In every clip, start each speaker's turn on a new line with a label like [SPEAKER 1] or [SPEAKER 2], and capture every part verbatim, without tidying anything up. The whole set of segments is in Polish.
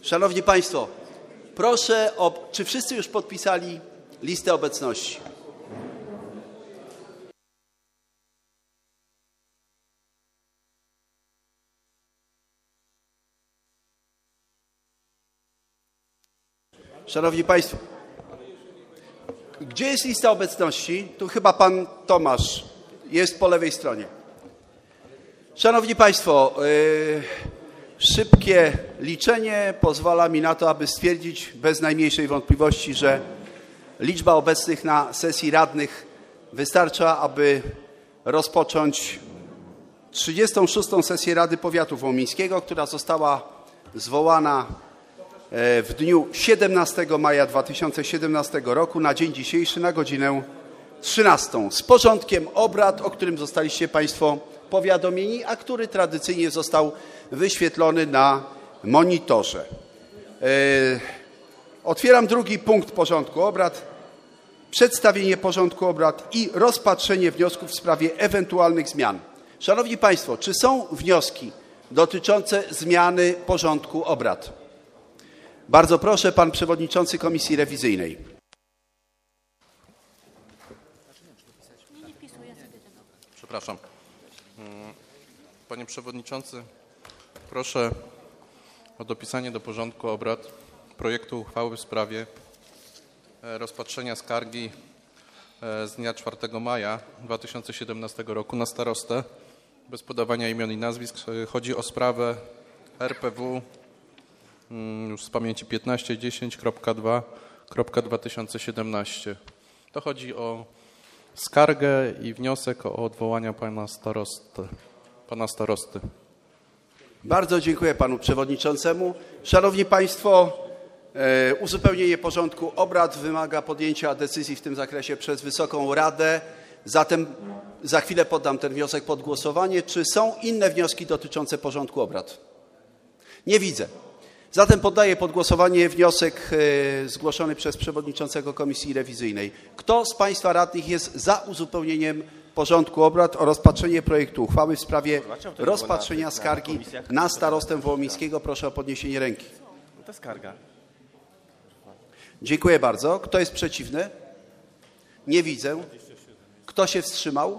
[SPEAKER 1] Szanowni Państwo, proszę o... Czy wszyscy już podpisali listę obecności? Szanowni Państwo, gdzie jest lista obecności? Tu chyba pan Tomasz jest po lewej stronie. Szanowni Państwo, yy, szybkie liczenie pozwala mi na to, aby stwierdzić bez najmniejszej wątpliwości, że liczba obecnych na sesji radnych wystarcza, aby rozpocząć trzydziestą szóstą sesję Rady Powiatu Wołomińskiego, która została zwołana w dniu siedemnastego maja dwa tysiące siedemnastego roku na dzień dzisiejszy na godzinę trzynastą z porządkiem obrad, o którym zostaliście Państwo powiadomieni, a który tradycyjnie został wyświetlony na monitorze. Otwieram drugi punkt porządku obrad. Przedstawienie porządku obrad i rozpatrzenie wniosków w sprawie ewentualnych zmian. Szanowni Państwo, czy są wnioski dotyczące zmiany porządku obrad? Bardzo proszę, pan przewodniczący Komisji Rewizyjnej.
[SPEAKER 2] Przepraszam. Panie przewodniczący, proszę o dopisanie do porządku obrad projektu uchwały w sprawie rozpatrzenia skargi z dnia czwartego maja dwa tysiące siedemnastego roku na starostę bez podawania imion i nazwisk. Chodzi o sprawę R P W już z pamięci piętnaście dziesięć dwa dwa tysiące siedemnaście. To chodzi o skargę i wniosek o odwołanie pana starosty. Pana starosty.
[SPEAKER 1] Bardzo dziękuję panu przewodniczącemu. Szanowni Państwo, e, uzupełnienie porządku obrad wymaga podjęcia decyzji w tym zakresie przez Wysoką Radę. Zatem za chwilę poddam ten wniosek pod głosowanie. Czy są inne wnioski dotyczące porządku obrad? Nie widzę. Zatem poddaję pod głosowanie wniosek e, zgłoszony przez przewodniczącego Komisji Rewizyjnej. Kto z Państwa radnych jest za uzupełnieniem porządku obrad o rozpatrzenie projektu uchwały w sprawie rozpatrzenia skargi na starostę wołomińskiego? Proszę o podniesienie ręki.
[SPEAKER 3] To skarga.
[SPEAKER 1] Dziękuję bardzo. Kto jest przeciwny? Nie widzę. Kto się wstrzymał?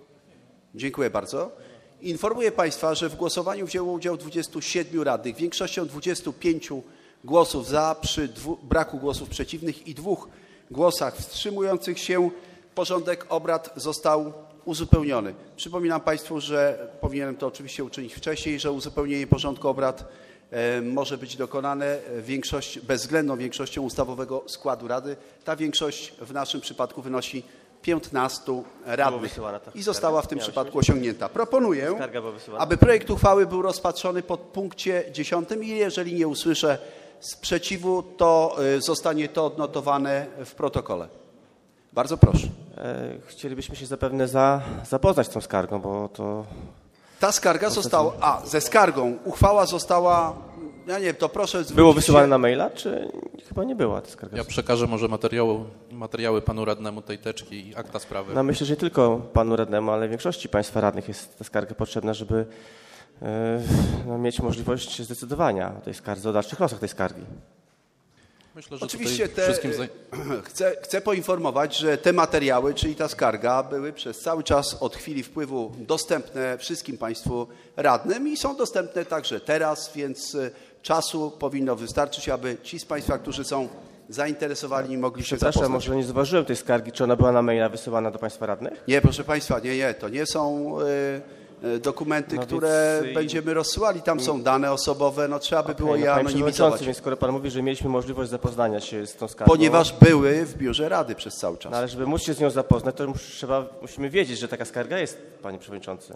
[SPEAKER 1] Dziękuję bardzo. Informuję Państwa, że w głosowaniu wzięło udział dwudziestu siedmiu radnych. Większością dwudziestu pięciu głosów za, przy dwu, braku głosów przeciwnych i dwóch głosach wstrzymujących się porządek obrad został uzupełniony. Przypominam Państwu, że powinienem to oczywiście uczynić wcześniej, że uzupełnienie porządku obrad e, może być dokonane większość, bezwzględną większością ustawowego składu Rady. Ta większość w naszym przypadku wynosi piętnastu radnych i została w tym przypadku osiągnięta. Proponuję, aby projekt uchwały był rozpatrzony pod punkcie dziesiątym i jeżeli nie usłyszę sprzeciwu, to zostanie to odnotowane w protokole. Bardzo proszę.
[SPEAKER 3] Chcielibyśmy się zapewne za, zapoznać z tą skargą, bo to...
[SPEAKER 1] Ta skarga została... A, ze skargą. Uchwała została... Ja nie wiem, to proszę zwrócić
[SPEAKER 3] Było wysyłane
[SPEAKER 1] się...
[SPEAKER 3] na maila, czy chyba nie była ta skarga?
[SPEAKER 2] Ja przekażę może materiały, materiały panu radnemu tej teczki i akta sprawy.
[SPEAKER 3] No myślę, że nie tylko panu radnemu, ale większości państwa radnych jest ta skarga potrzebna, żeby yy, no, mieć możliwość zdecydowania o tej skardze, o dalszych losach tej skargi.
[SPEAKER 2] Myślę, że
[SPEAKER 1] Oczywiście te,
[SPEAKER 2] wszystkim...
[SPEAKER 1] chcę, chcę poinformować, że te materiały, czyli ta skarga, były przez cały czas od chwili wpływu dostępne wszystkim Państwu radnym i są dostępne także teraz, więc czasu powinno wystarczyć, aby ci z Państwa, którzy są zainteresowani, mogli się zapoznać.
[SPEAKER 3] Przepraszam, może nie zauważyłem tej skargi. Czy ona była na maila wysyłana do Państwa radnych?
[SPEAKER 1] Nie, proszę Państwa, nie, nie. To nie są y, dokumenty, no które więc... będziemy rozsyłali. Tam są dane osobowe, no trzeba by
[SPEAKER 3] okay,
[SPEAKER 1] było je
[SPEAKER 3] no,
[SPEAKER 1] anonimizować.
[SPEAKER 3] Więc skoro Pan mówi, że mieliśmy możliwość zapoznania się z tą skargą...
[SPEAKER 1] Ponieważ były w biurze Rady przez cały czas.
[SPEAKER 3] No, ale żeby móc się z nią zapoznać, to trzeba, musimy wiedzieć, że taka skarga jest, Panie Przewodniczący.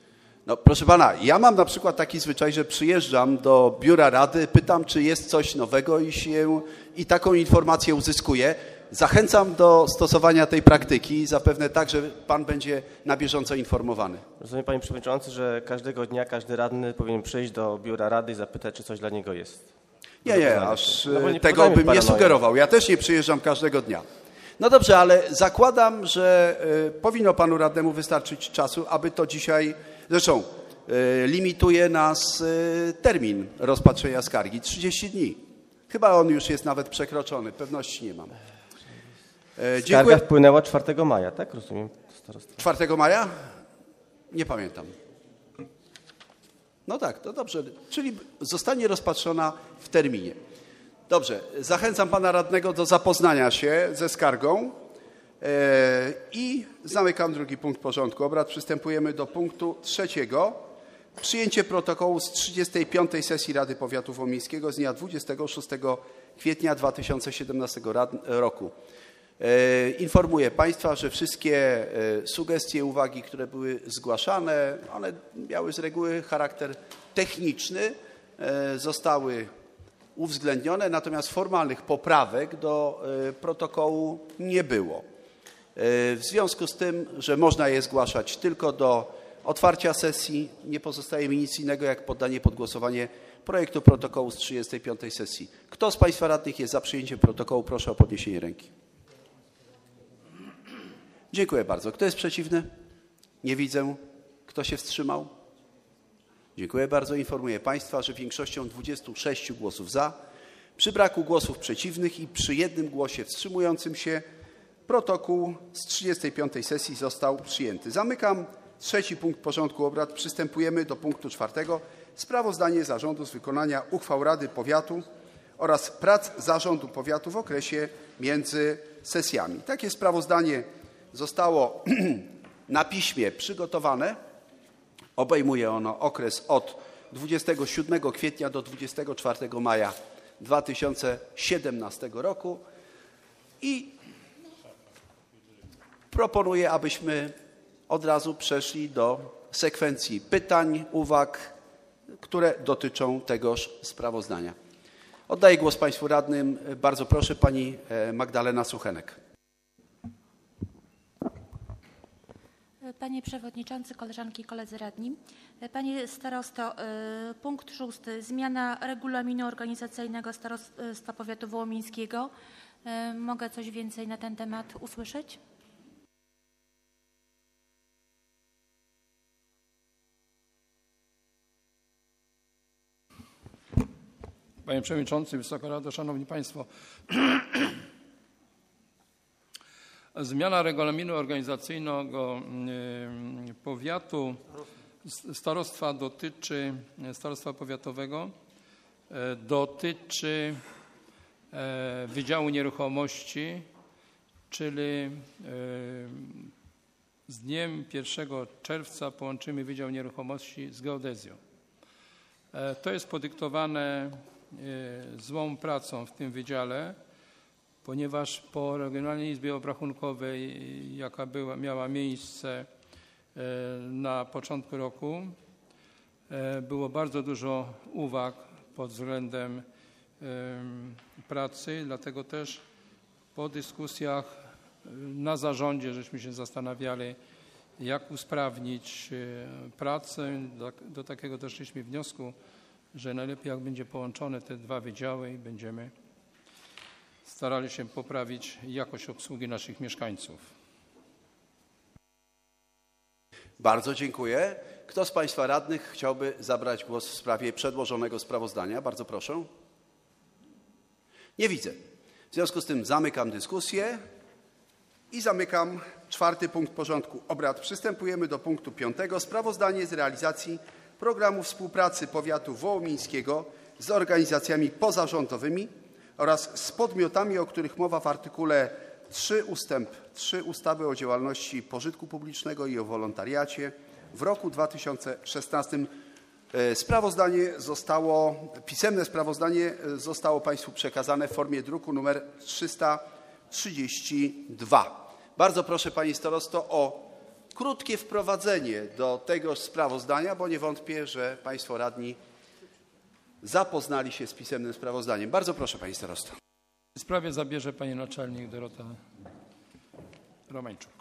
[SPEAKER 1] No proszę Pana, ja mam na przykład taki zwyczaj, że przyjeżdżam do biura Rady, pytam, czy jest coś nowego i, się, i taką informację uzyskuję. Zachęcam do stosowania tej praktyki, zapewne tak, że Pan będzie na bieżąco informowany.
[SPEAKER 3] Rozumiem, Panie Przewodniczący, że każdego dnia każdy radny powinien przyjść do biura Rady i zapytać, czy coś dla niego jest.
[SPEAKER 1] Nie, nie, aż no, nie tego bym nie sugerował. Ja też nie przyjeżdżam każdego dnia. No dobrze, ale zakładam, że y, powinno Panu radnemu wystarczyć czasu, aby to dzisiaj... Zresztą limituje nas termin rozpatrzenia skargi trzydzieści dni. Chyba on już jest nawet przekroczony, pewności nie mam.
[SPEAKER 3] Skarga Dziękuję. Wpłynęła czwartego maja, tak? Rozumiem. Starostwo.
[SPEAKER 1] czwartego maja? Nie pamiętam. No tak, to dobrze, czyli zostanie rozpatrzona w terminie. Dobrze, zachęcam pana radnego do zapoznania się ze skargą i zamykam drugi punkt porządku obrad. Przystępujemy do punktu trzeciego. Przyjęcie protokołu z trzydziestej piątej sesji Rady Powiatu Wołomińskiego z dnia dwudziestego szóstego kwietnia dwa tysiące siedemnastego roku. Informuję państwa, że wszystkie sugestie, uwagi, które były zgłaszane, one miały z reguły charakter techniczny, zostały uwzględnione, natomiast formalnych poprawek do protokołu nie było. W związku z tym, że można je zgłaszać tylko do otwarcia sesji, nie pozostaje mi nic innego jak poddanie pod głosowanie projektu protokołu z trzydziestej piątej sesji. Kto z państwa radnych jest za przyjęciem protokołu? Proszę o podniesienie ręki. Dziękuję bardzo. Kto jest przeciwny? Nie widzę. Kto się wstrzymał? Dziękuję bardzo. Informuję państwa, że większością dwudziestu sześciu głosów za, przy braku głosów przeciwnych i przy jednym głosie wstrzymującym się protokół z trzydziestej piątej sesji został przyjęty. Zamykam trzeci punkt porządku obrad. Przystępujemy do punktu czwartego. Sprawozdanie zarządu z wykonania uchwał Rady Powiatu oraz prac zarządu powiatu w okresie między sesjami. Takie sprawozdanie zostało na piśmie przygotowane. Obejmuje ono okres od dwudziestego siódmego kwietnia do dwudziestego czwartego maja dwa tysiące siedemnastego roku i proponuję, abyśmy od razu przeszli do sekwencji pytań, uwag, które dotyczą tegoż sprawozdania. Oddaję głos państwu radnym. Bardzo proszę, pani Magdalena Suchenek.
[SPEAKER 4] Panie Przewodniczący, koleżanki i koledzy radni. Panie Starosto, punkt szósty. Zmiana regulaminu organizacyjnego Starostwa Powiatu Wołomińskiego. Mogę coś więcej na ten temat usłyszeć?
[SPEAKER 5] Panie Przewodniczący, Wysoka Rado, Szanowni Państwo. Zmiana regulaminu organizacyjnego powiatu, starostwa dotyczy, starostwa powiatowego dotyczy Wydziału Nieruchomości, czyli z dniem pierwszego czerwca połączymy Wydział Nieruchomości z geodezją. To jest podyktowane złą pracą w tym wydziale, ponieważ po Regionalnej Izbie Obrachunkowej, jaka była, miała miejsce na początku roku, było bardzo dużo uwag pod względem pracy, dlatego też po dyskusjach na zarządzie żeśmy się zastanawiali, jak usprawnić pracę. Do takiego doszliśmy wniosku, że najlepiej jak będzie połączone te dwa wydziały i będziemy starali się poprawić jakość obsługi naszych mieszkańców.
[SPEAKER 1] Bardzo dziękuję. Kto z państwa radnych chciałby zabrać głos w sprawie przedłożonego sprawozdania? Bardzo proszę. Nie widzę. W związku z tym zamykam dyskusję i zamykam czwarty punkt porządku obrad. Przystępujemy do punktu piątego. Sprawozdanie z realizacji programu współpracy powiatu wołomińskiego z organizacjami pozarządowymi oraz z podmiotami, o których mowa w artykule trzy ustęp trzy ustawy o działalności pożytku publicznego i o wolontariacie w roku dwa tysiące szesnastym. Sprawozdanie zostało, pisemne sprawozdanie zostało państwu przekazane w formie druku nr trzysta trzydzieści dwa. Bardzo proszę pani starosto o krótkie wprowadzenie do tego sprawozdania, bo nie wątpię, że państwo radni zapoznali się z pisemnym sprawozdaniem. Bardzo proszę pani starosto.
[SPEAKER 5] W sprawie zabierze pani naczelnik Dorota Romańczuk.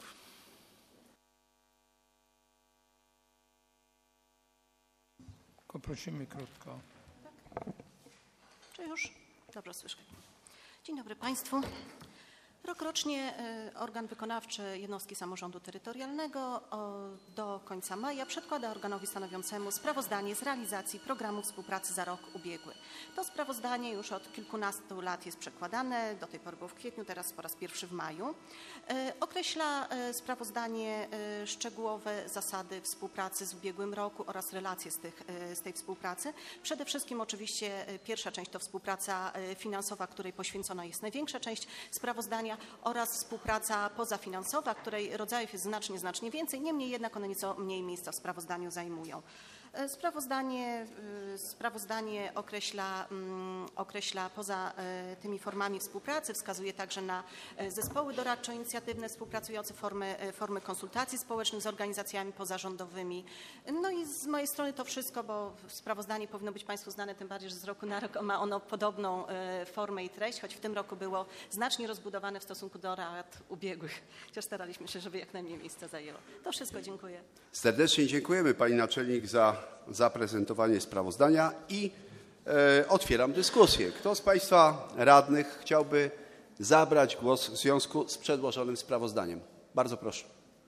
[SPEAKER 5] Tylko prosimy krótko.
[SPEAKER 6] Czy już? Dobrze, słyszę. Dzień dobry Państwu. Rokrocznie organ wykonawczy jednostki samorządu terytorialnego do końca maja przedkłada organowi stanowiącemu sprawozdanie z realizacji programu współpracy za rok ubiegły. To sprawozdanie już od kilkunastu lat jest przekładane, do tej pory było w kwietniu, teraz po raz pierwszy w maju. Określa sprawozdanie szczegółowe zasady współpracy z ubiegłym roku oraz relacje z, tych, z tej współpracy. Przede wszystkim oczywiście pierwsza część to współpraca finansowa, której poświęcona jest największa część sprawozdania, oraz współpraca pozafinansowa, której rodzajów jest znacznie, znacznie więcej, niemniej jednak one nieco mniej miejsca w sprawozdaniu zajmują. Sprawozdanie, sprawozdanie określa, określa poza tymi formami współpracy, wskazuje także na zespoły doradczo-inicjatywne współpracujące, formy, formy konsultacji społecznych z organizacjami pozarządowymi. No i z mojej strony to wszystko, bo sprawozdanie powinno być Państwu znane, tym bardziej, że z roku na rok ma ono podobną formę i treść, choć w tym roku było znacznie rozbudowane w stosunku do lat ubiegłych. Chociaż staraliśmy się, żeby jak najmniej miejsca zajęło. To wszystko, dziękuję.
[SPEAKER 1] Serdecznie dziękujemy Pani Naczelnik za zaprezentowanie sprawozdania i e, otwieram dyskusję. Kto z Państwa radnych chciałby zabrać głos w związku z przedłożonym sprawozdaniem? Bardzo proszę.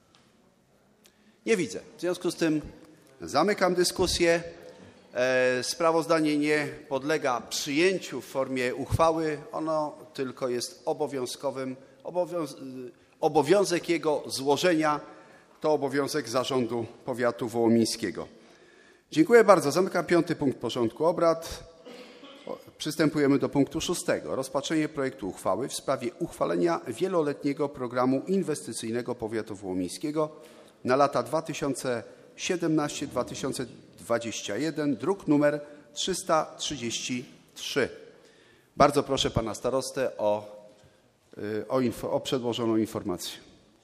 [SPEAKER 1] Nie widzę. W związku z tym zamykam dyskusję. E, sprawozdanie nie podlega przyjęciu w formie uchwały. Ono tylko jest obowiązkowym. Obowiąz obowiązek jego złożenia to obowiązek Zarządu Powiatu Wołomińskiego. Dziękuję bardzo. Zamykam piąty punkt porządku obrad. Przystępujemy do punktu szóstego. Rozpatrzenie projektu uchwały w sprawie uchwalenia wieloletniego programu inwestycyjnego Powiatu Wołomińskiego na lata dwa tysiące siedemnasty do dwa tysiące dwudziestego pierwszego, druk numer trzysta trzydzieści trzy. Bardzo proszę pana starostę o, o, info, o przedłożoną informację.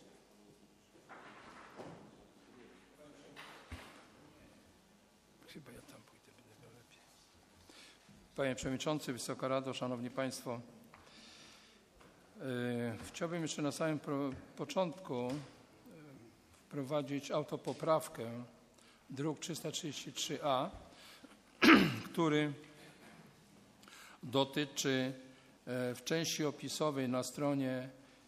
[SPEAKER 5] Panie Przewodniczący, Wysoka Rado, Szanowni Państwo. Chciałbym jeszcze na samym początku wprowadzić autopoprawkę, druk trzysta trzydzieści trzy A, który dotyczy w części opisowej na stronie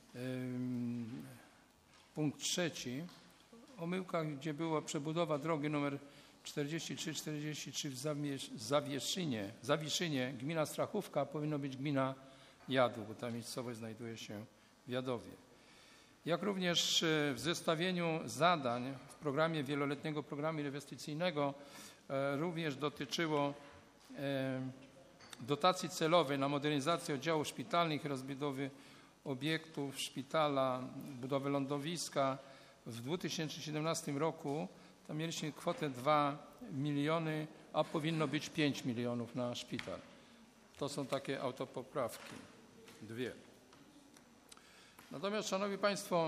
[SPEAKER 5] punkt trzeci, omyłka, gdzie była przebudowa drogi numer czterdzieści trzy czterdzieści trzy w Zawieszynie, Zawiszynie, gmina Strachówka, powinno być gmina Jadł, bo ta miejscowość znajduje się w Jadowie. Jak również w zestawieniu zadań w programie wieloletniego programu inwestycyjnego również dotyczyło dotacji celowej na modernizację oddziałów szpitalnych i rozbudowy obiektów szpitala, budowę lądowiska. W dwa tysiące siedemnastym roku tam mieliśmy kwotę dwa miliony, a powinno być pięć milionów na szpital. To są takie autopoprawki, dwie. Natomiast, Szanowni Państwo,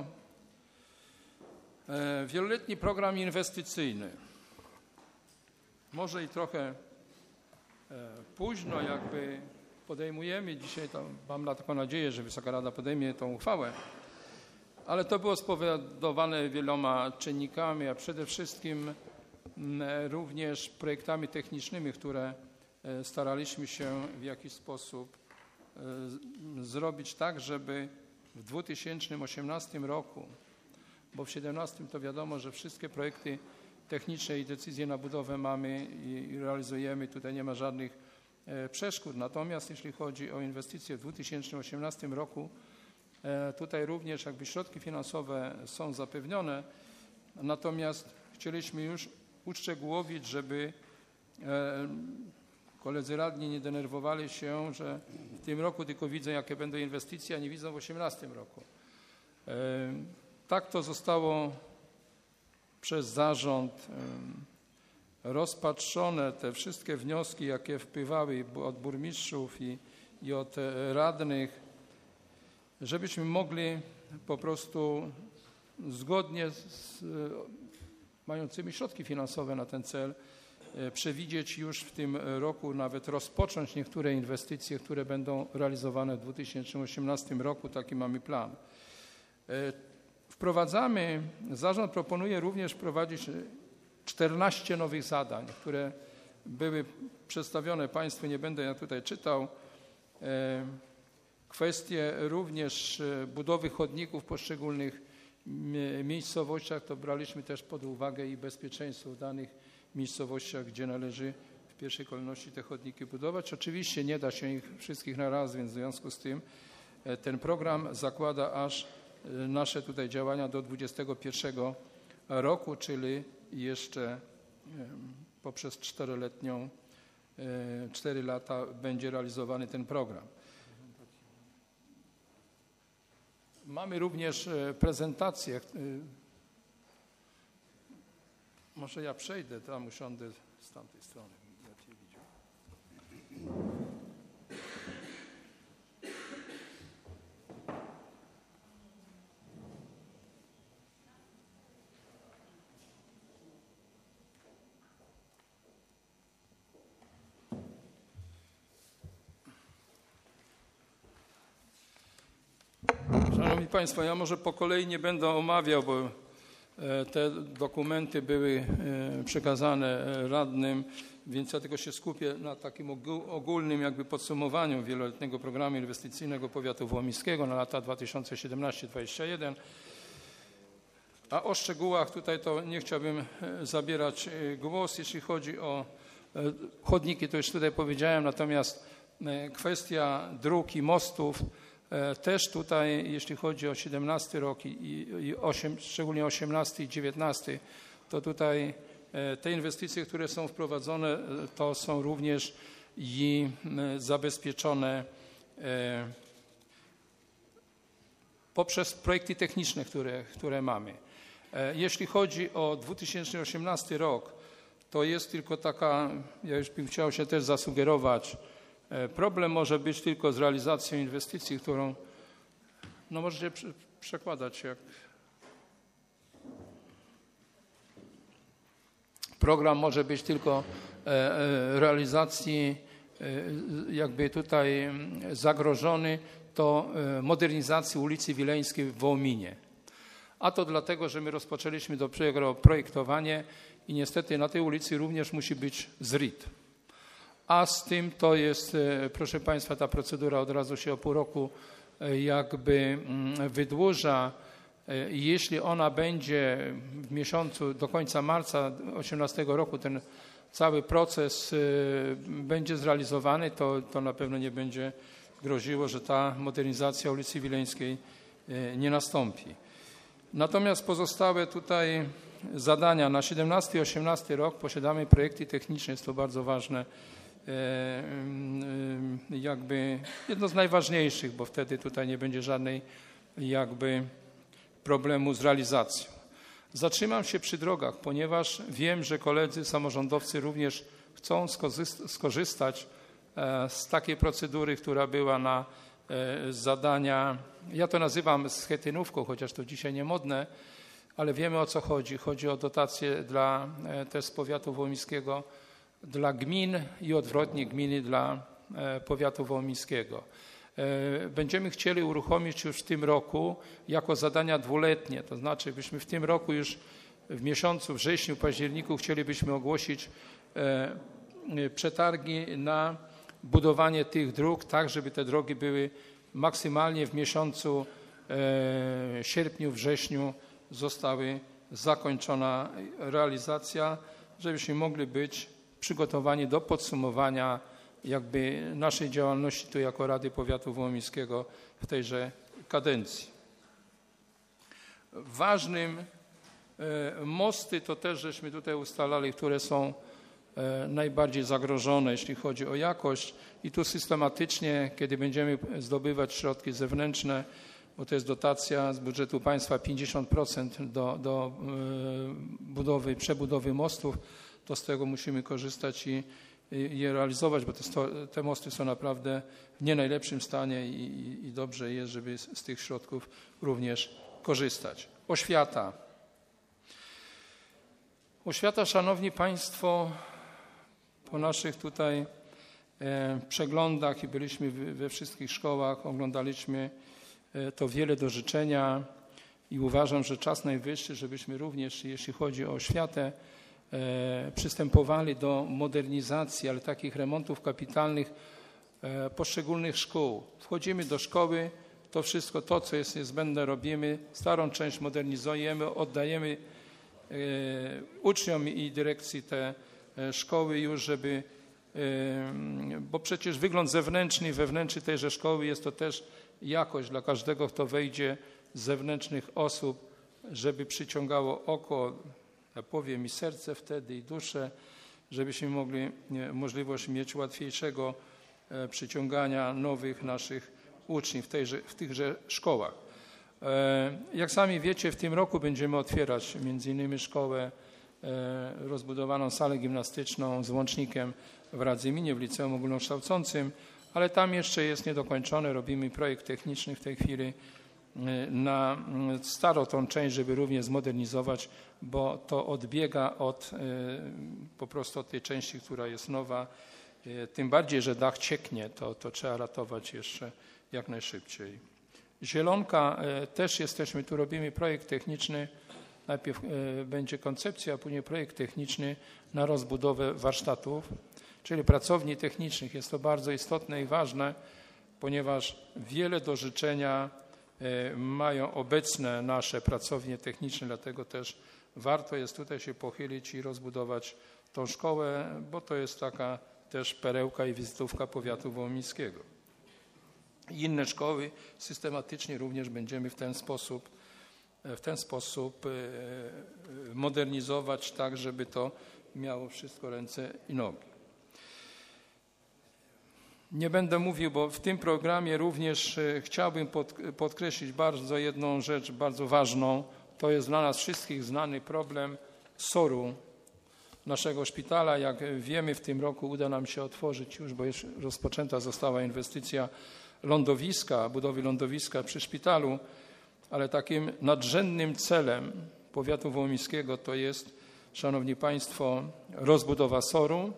[SPEAKER 5] wieloletni program inwestycyjny, może i trochę późno jakby podejmujemy dzisiaj, to mam taką nadzieję, że Wysoka Rada podejmie tą uchwałę, ale to było spowodowane wieloma czynnikami, a przede wszystkim również projektami technicznymi, które staraliśmy się w jakiś sposób zrobić tak, żeby w dwa tysiące osiemnastym roku, bo w dwa tysiące siedemnastym to wiadomo, że wszystkie projekty techniczne i decyzje na budowę mamy i realizujemy, tutaj nie ma żadnych przeszkód. Natomiast jeśli chodzi o inwestycje w dwa tysiące osiemnastym roku, tutaj również jakby środki finansowe są zapewnione, natomiast chcieliśmy już uszczegółowić, żeby koledzy radni nie denerwowali się, że w tym roku tylko widzą, jakie będą inwestycje, a nie widzą w osiemnastym roku. Tak to zostało przez zarząd rozpatrzone, te wszystkie wnioski, jakie wpływały od burmistrzów i, i od radnych, żebyśmy mogli po prostu zgodnie z mającymi środki finansowe na ten cel przewidzieć już w tym roku, nawet rozpocząć niektóre inwestycje, które będą realizowane w dwa tysiące osiemnastym roku. Taki mamy plan. Wprowadzamy, zarząd proponuje również wprowadzić czternaście nowych zadań, które były przedstawione Państwu, nie będę ja tutaj czytał. Kwestie również budowy chodników w poszczególnych miejscowościach, to braliśmy też pod uwagę i bezpieczeństwo w danych miejscowościach, gdzie należy w pierwszej kolejności te chodniki budować. Oczywiście nie da się ich wszystkich na raz, więc w związku z tym ten program zakłada aż nasze tutaj działania do dwudziestego pierwszego roku, czyli jeszcze poprzez czteroletnią, cztery lata będzie realizowany ten program. Mamy również prezentację. Może ja przejdę, tam usiądę z tamtej strony. Szanowni Państwo, ja może po kolei nie będę omawiał, bo te dokumenty były przekazane radnym, więc ja tylko się skupię na takim ogólnym jakby podsumowaniu wieloletniego programu inwestycyjnego powiatu wołomińskiego na lata dwa tysiące siedemnaście do dwa tysiące dwudziestego pierwszego. A o szczegółach tutaj to nie chciałbym zabierać głos. Jeśli chodzi o chodniki, to już tutaj powiedziałem, natomiast kwestia dróg i mostów, też tutaj, jeśli chodzi o siedemnasty rok i, i osiem, szczególnie osiemnasty i dziewiętnasty, to tutaj te inwestycje, które są wprowadzone, to są również i zabezpieczone poprzez projekty techniczne, które, które mamy. Jeśli chodzi o dwa tysiące osiemnasty rok, to jest tylko taka, ja już bym chciał się też zasugerować, problem może być tylko z realizacją inwestycji, którą, no możecie przekładać jak program może być tylko realizacji jakby tutaj zagrożony, to modernizacji ulicy Wileńskiej w Wołominie. A to dlatego, że my rozpoczęliśmy dopiero projektowanie i niestety na tej ulicy również musi być zrid. A z tym to jest, proszę Państwa, ta procedura od razu się o pół roku jakby wydłuża. Jeśli ona będzie w miesiącu do końca marca dwa tysiące osiemnastego roku, ten cały proces będzie zrealizowany, to, to na pewno nie będzie groziło, że ta modernizacja ulicy Wileńskiej nie nastąpi. Natomiast pozostałe tutaj zadania na siedemnasty i osiemnasty rok posiadamy projekty techniczne, jest to bardzo ważne, jakby jedno z najważniejszych, bo wtedy tutaj nie będzie żadnej jakby problemu z realizacją. Zatrzymam się przy drogach, ponieważ wiem, że koledzy samorządowcy również chcą skorzystać z takiej procedury, która była na zadania, ja to nazywam schetynówką, chociaż to dzisiaj nie modne, ale wiemy o co chodzi. Chodzi o dotacje dla też z powiatu wołomińskiego dla gmin i odwrotnie gminy dla powiatu wołomińskiego. Będziemy chcieli uruchomić już w tym roku jako zadania dwuletnie, to znaczy byśmy w tym roku już w miesiącu wrześniu, październiku chcielibyśmy ogłosić przetargi na budowanie tych dróg, tak żeby te drogi były maksymalnie w miesiącu sierpniu, wrześniu zostały zakończona realizacja, żebyśmy mogli być przygotowani do podsumowania jakby naszej działalności tu jako Rady Powiatu Wołomińskiego w tejże kadencji. Ważnym mosty to też żeśmy tutaj ustalali, które są najbardziej zagrożone, jeśli chodzi o jakość i tu systematycznie, kiedy będziemy zdobywać środki zewnętrzne, bo to jest dotacja z budżetu państwa pięćdziesiąt procent do, do budowy, przebudowy mostów, to z tego musimy korzystać i, i je realizować, bo te, te mosty są naprawdę w nie najlepszym stanie i, i dobrze jest, żeby z, z tych środków również korzystać. Oświata. Oświata, szanowni państwo, po naszych tutaj e, przeglądach i byliśmy w, we wszystkich szkołach, oglądaliśmy e, to wiele do życzenia i uważam, że czas najwyższy, żebyśmy również, jeśli chodzi o oświatę, e, przystępowali do modernizacji, ale takich remontów kapitalnych poszczególnych szkół. Wchodzimy do szkoły, to wszystko to, co jest niezbędne, robimy, starą część modernizujemy, oddajemy uczniom i dyrekcji te szkoły już, żeby, bo przecież wygląd zewnętrzny i wewnętrzny tejże szkoły jest to też jakość dla każdego, kto wejdzie z zewnętrznych osób, żeby przyciągało oko, ja powiem, i serce wtedy, i duszę, żebyśmy mogli możliwość mieć łatwiejszego przyciągania nowych naszych uczniów w, tejże, w tychże szkołach. Jak sami wiecie, w tym roku będziemy otwierać między innymi szkołę, rozbudowaną salę gimnastyczną z łącznikiem w Radzyminie, w liceum ogólnokształcącym, ale tam jeszcze jest niedokończone, robimy projekt techniczny w tej chwili na starą tą część, żeby również zmodernizować, bo to odbiega od po prostu od tej części, która jest nowa. Tym bardziej, że dach cieknie, to, to trzeba ratować jeszcze jak najszybciej. Zielonka, też jesteśmy, tu robimy projekt techniczny, najpierw będzie koncepcja, a później projekt techniczny na rozbudowę warsztatów, czyli pracowni technicznych. Jest to bardzo istotne i ważne, ponieważ wiele do życzenia mają obecne nasze pracownie techniczne, dlatego też warto jest tutaj się pochylić i rozbudować tą szkołę, bo to jest taka też perełka i wizytówka powiatu wołomińskiego. Inne szkoły systematycznie również będziemy w ten sposób, w ten sposób modernizować, tak żeby to miało wszystko ręce i nogi. Nie będę mówił, bo w tym programie również chciałbym podkreślić bardzo jedną rzecz, bardzo ważną. To jest dla nas wszystkich znany problem soru naszego szpitala. Jak wiemy, w tym roku uda nam się otworzyć już, bo już rozpoczęta została inwestycja lądowiska, budowy lądowiska przy szpitalu, ale takim nadrzędnym celem powiatu wołomińskiego to jest, szanowni państwo, rozbudowa soru.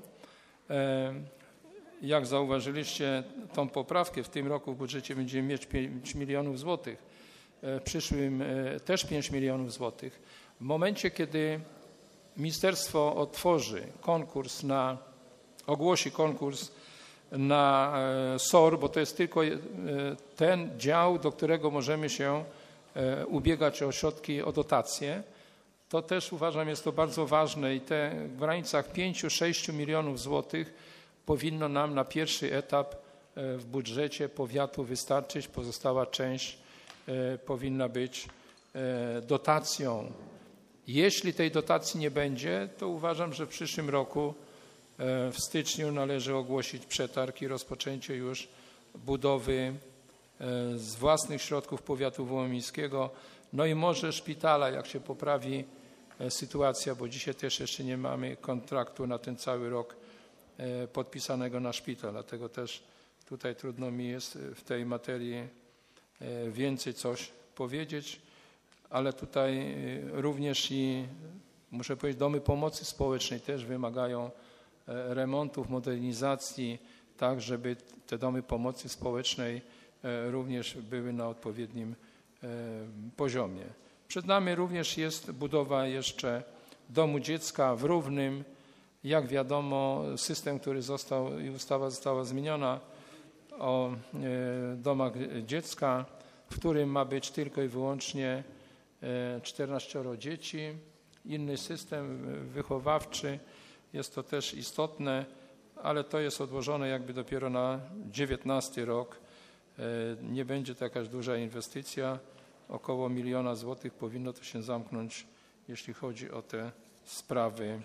[SPEAKER 5] Jak zauważyliście tą poprawkę, w tym roku w budżecie będziemy mieć pięć milionów złotych, w przyszłym też pięć milionów złotych. W momencie, kiedy ministerstwo otworzy konkurs na, ogłosi konkurs na SOR, bo to jest tylko ten dział, do którego możemy się ubiegać o środki, o dotacje, to też uważam, jest to bardzo ważne i te w granicach pięć do sześciu milionów złotych powinno nam na pierwszy etap w budżecie powiatu wystarczyć. Pozostała część powinna być dotacją. Jeśli tej dotacji nie będzie, to uważam, że w przyszłym roku w styczniu należy ogłosić przetarg i rozpoczęcie już budowy z własnych środków powiatu wołomińskiego. No i może szpitala, jak się poprawi sytuacja, bo dzisiaj też jeszcze nie mamy kontraktu na ten cały rok podpisanego na szpital, dlatego też tutaj trudno mi jest w tej materii więcej coś powiedzieć, ale tutaj również i muszę powiedzieć, domy pomocy społecznej też wymagają remontów, modernizacji, tak żeby te domy pomocy społecznej również były na odpowiednim poziomie. Przed nami również jest budowa jeszcze domu dziecka w Równym. Jak wiadomo, system, który został i ustawa została zmieniona o domach dziecka, w którym ma być tylko i wyłącznie czternaścioro dzieci. Inny system wychowawczy, jest to też istotne, ale to jest odłożone jakby dopiero na dziewiętnasty rok. Nie będzie to jakaś duża inwestycja, około miliona złotych powinno to się zamknąć, jeśli chodzi o te sprawy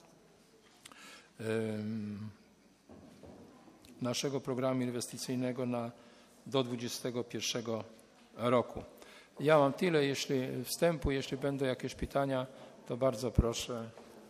[SPEAKER 5] naszego programu inwestycyjnego na, do dwudziestego pierwszego roku. Ja mam tyle, jeśli wstępu, jeśli będą jakieś pytania, to bardzo proszę.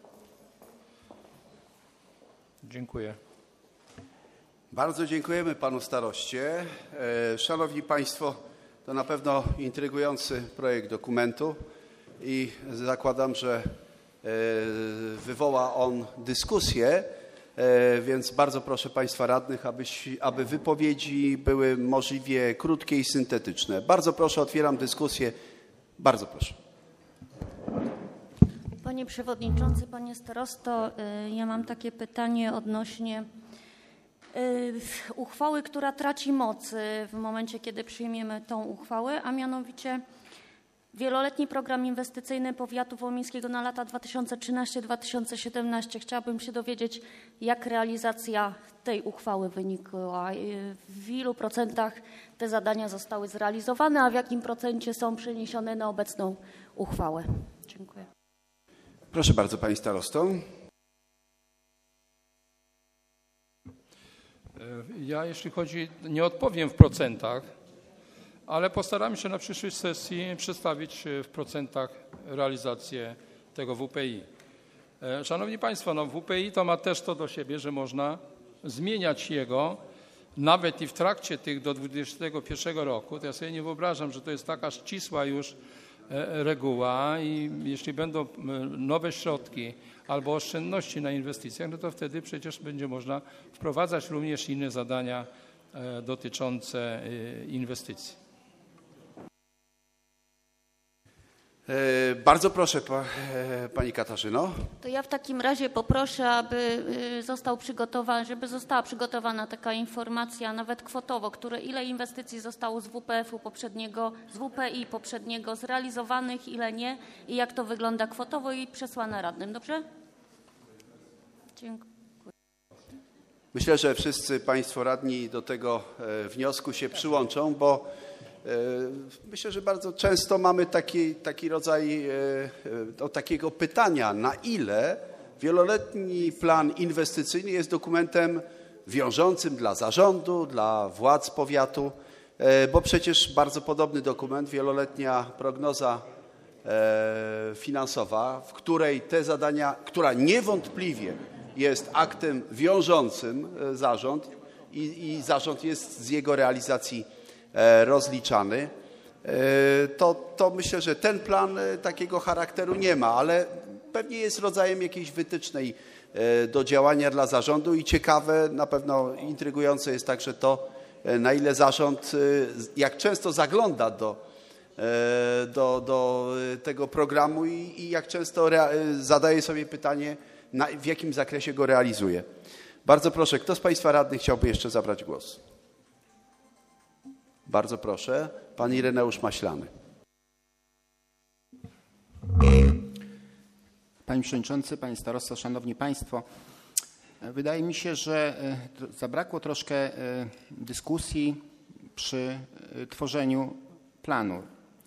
[SPEAKER 5] Dziękuję.
[SPEAKER 1] Bardzo dziękujemy panu staroście. Szanowni państwo, to na pewno intrygujący projekt dokumentu i zakładam, że wywoła on dyskusję, więc bardzo proszę państwa radnych, aby, aby wypowiedzi były możliwie krótkie i syntetyczne. Bardzo proszę, otwieram dyskusję. Bardzo proszę.
[SPEAKER 4] Panie przewodniczący, panie starosto, ja mam takie pytanie odnośnie
[SPEAKER 7] uchwały, która traci moc w momencie, kiedy przyjmiemy tą uchwałę, a mianowicie wieloletni program inwestycyjny powiatu wołomińskiego na lata dwa tysiące trzynaście do dwa tysiące siedemnaście. Chciałabym się dowiedzieć, jak realizacja tej uchwały wynikła, w ilu procentach te zadania zostały zrealizowane, a w jakim procencie są przeniesione na obecną uchwałę. Dziękuję.
[SPEAKER 1] Proszę bardzo, pani starosto.
[SPEAKER 5] Ja, jeśli chodzi, nie odpowiem w procentach, ale postaramy się na przyszłej sesji przedstawić w procentach realizację tego W P I. Szanowni Państwo, no W P I to ma też to do siebie, że można zmieniać jego nawet i w trakcie tych do dwudziestego pierwszego roku. To ja sobie nie wyobrażam, że to jest taka ścisła już reguła i jeśli będą nowe środki albo oszczędności na inwestycjach, no to wtedy przecież będzie można wprowadzać również inne zadania dotyczące inwestycji.
[SPEAKER 1] Bardzo proszę, pa, pani Katarzyno.
[SPEAKER 7] To ja w takim razie poproszę, aby został przygotowany, żeby została przygotowana taka informacja, nawet kwotowo, które ile inwestycji zostało z W P F-u poprzedniego, z W P I poprzedniego zrealizowanych, ile nie i jak to wygląda kwotowo i przesłana radnym. Dobrze? Dziękuję.
[SPEAKER 1] Myślę, że wszyscy państwo radni do tego wniosku się przyłączą, bo myślę, że bardzo często mamy taki, taki rodzaj o, takiego pytania, na ile wieloletni plan inwestycyjny jest dokumentem wiążącym dla zarządu, dla władz powiatu, bo przecież bardzo podobny dokument, wieloletnia prognoza finansowa, w której te zadania, która niewątpliwie jest aktem wiążącym zarząd i, i zarząd jest z jego realizacji rozliczany, to, to myślę, że ten plan takiego charakteru nie ma, ale pewnie jest rodzajem jakiejś wytycznej do działania dla zarządu i ciekawe, na pewno intrygujące jest także to, na ile zarząd, jak często zagląda do, do, do tego programu i, i jak często zadaje sobie pytanie, na, w jakim zakresie go realizuje. Bardzo proszę, kto z państwa radnych chciałby jeszcze zabrać głos? Bardzo proszę, pan Ireneusz Maślany.
[SPEAKER 8] Panie Przewodniczący, Panie Starosto, Szanowni Państwo, wydaje mi się, że zabrakło troszkę dyskusji przy tworzeniu planu,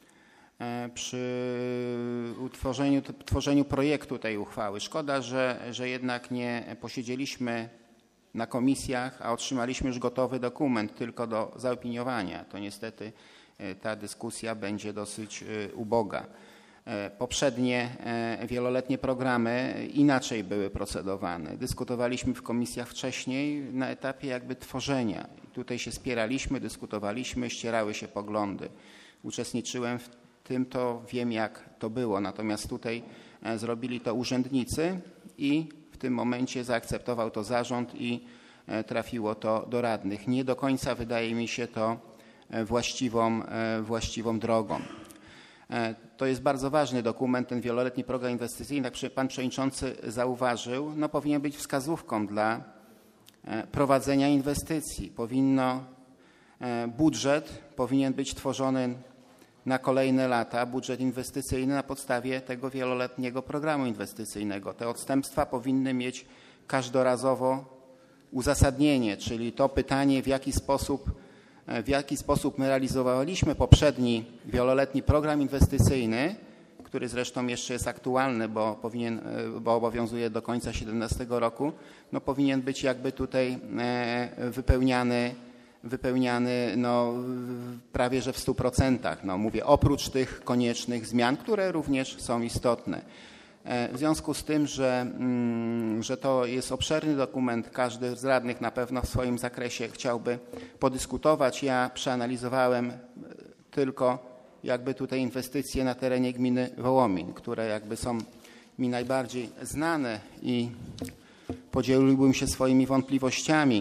[SPEAKER 8] przy utworzeniu, tworzeniu projektu tej uchwały. Szkoda, że, że jednak nie posiedzieliśmy na komisjach, a otrzymaliśmy już gotowy dokument tylko do zaopiniowania. To niestety ta dyskusja będzie dosyć uboga. Poprzednie wieloletnie programy inaczej były procedowane. Dyskutowaliśmy w komisjach wcześniej na etapie jakby tworzenia. Tutaj się spieraliśmy, dyskutowaliśmy, ścierały się poglądy. Uczestniczyłem w tym, to wiem jak to było. Natomiast tutaj zrobili to urzędnicy i w tym momencie zaakceptował to zarząd i trafiło to do radnych. Nie do końca wydaje mi się to właściwą, właściwą drogą. To jest bardzo ważny dokument, ten wieloletni program inwestycyjny, jak pan przewodniczący zauważył, no powinien być wskazówką dla prowadzenia inwestycji. Powinno, budżet powinien być tworzony na kolejne lata, budżet inwestycyjny na podstawie tego wieloletniego programu inwestycyjnego. Te odstępstwa powinny mieć każdorazowo uzasadnienie, czyli to pytanie, w jaki sposób, w jaki sposób my realizowaliśmy poprzedni wieloletni program inwestycyjny, który zresztą jeszcze jest aktualny, bo, powinien, bo obowiązuje do końca dwa tysiące siedemnastego roku, no powinien być jakby tutaj wypełniany wypełniany no, prawie że w stu procentach. No, mówię oprócz tych koniecznych zmian, które również są istotne. W związku z tym, że, że to jest obszerny dokument, każdy z radnych na pewno w swoim zakresie chciałby podyskutować. Ja przeanalizowałem tylko jakby tutaj inwestycje na terenie gminy Wołomin, które jakby są mi najbardziej znane i podzieliłbym się swoimi wątpliwościami.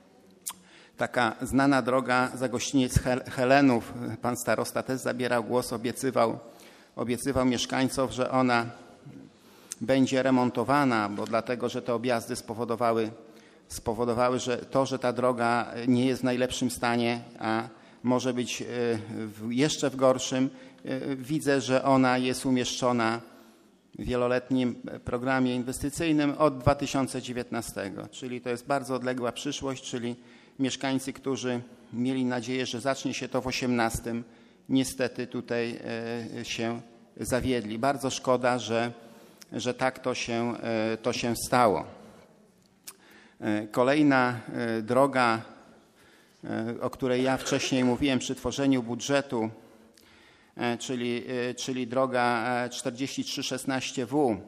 [SPEAKER 8] Taka znana droga za gościniec Helenów, pan starosta też zabierał głos, obiecywał, obiecywał mieszkańcom, że ona będzie remontowana, bo dlatego, że te objazdy spowodowały spowodowały, że to, że ta droga nie jest w najlepszym stanie, a może być w jeszcze w gorszym, widzę, że ona jest umieszczona w wieloletnim programie inwestycyjnym od dwa tysiące dziewiętnastego, czyli to jest bardzo odległa przyszłość, czyli mieszkańcy, którzy mieli nadzieję, że zacznie się to w osiemnastym, niestety tutaj się zawiedli. Bardzo szkoda, że, że tak to się, to się stało. Kolejna droga, o której ja wcześniej mówiłem przy tworzeniu budżetu, czyli, czyli droga czterdzieści trzy szesnaście W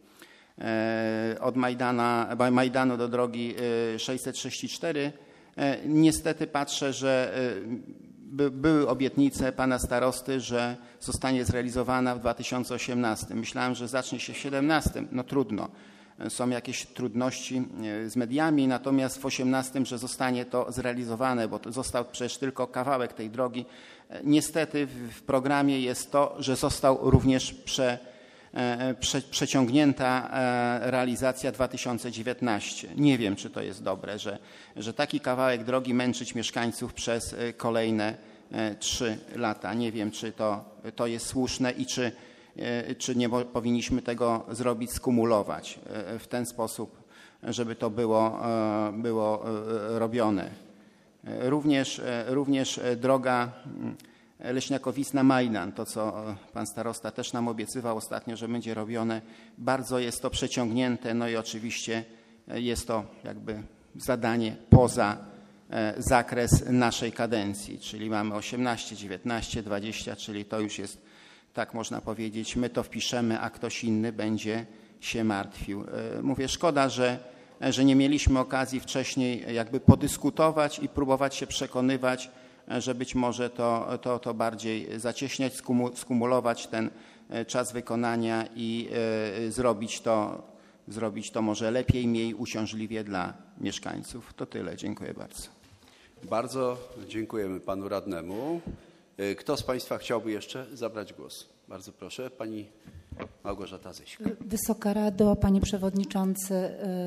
[SPEAKER 8] od Majdana, Majdanu do drogi sześćset sześćdziesiąt cztery. Niestety patrzę, że by, były obietnice pana starosty, że zostanie zrealizowana w dwa tysiące osiemnastym. Myślałem, że zacznie się w siedemnastym. No trudno. Są jakieś trudności z mediami, natomiast w osiemnastym, że zostanie to zrealizowane, bo to został przecież tylko kawałek tej drogi. Niestety w programie jest to, że został również prze, prze, przeciągnięta realizacja dwa tysiące dziewiętnasty. Nie wiem, czy to jest dobre, że, że taki kawałek drogi męczyć mieszkańców przez kolejne trzy lata. Nie wiem, czy to, to jest słuszne i czy czy nie powinniśmy tego zrobić, skumulować w ten sposób, żeby to było, było robione. Również, również droga Leśniakowizna-Majdan, to co pan starosta też nam obiecywał ostatnio, że będzie robione, bardzo jest to przeciągnięte, no i oczywiście jest to jakby zadanie poza zakres naszej kadencji, czyli mamy osiemnaście, dziewiętnaście, dwadzieścia, czyli to już jest, tak można powiedzieć, my to wpiszemy, a ktoś inny będzie się martwił. Mówię, szkoda, że, że nie mieliśmy okazji wcześniej jakby podyskutować i próbować się przekonywać, że być może to, to, to bardziej zacieśniać, skumulować ten czas wykonania i zrobić to, zrobić to może lepiej, mniej uciążliwie dla mieszkańców. To tyle. Dziękuję bardzo.
[SPEAKER 1] Bardzo dziękujemy panu radnemu. Kto z państwa chciałby jeszcze zabrać głos? Bardzo proszę, pani Małgorzata Zyśko.
[SPEAKER 9] Wysoka Rado, panie przewodniczący,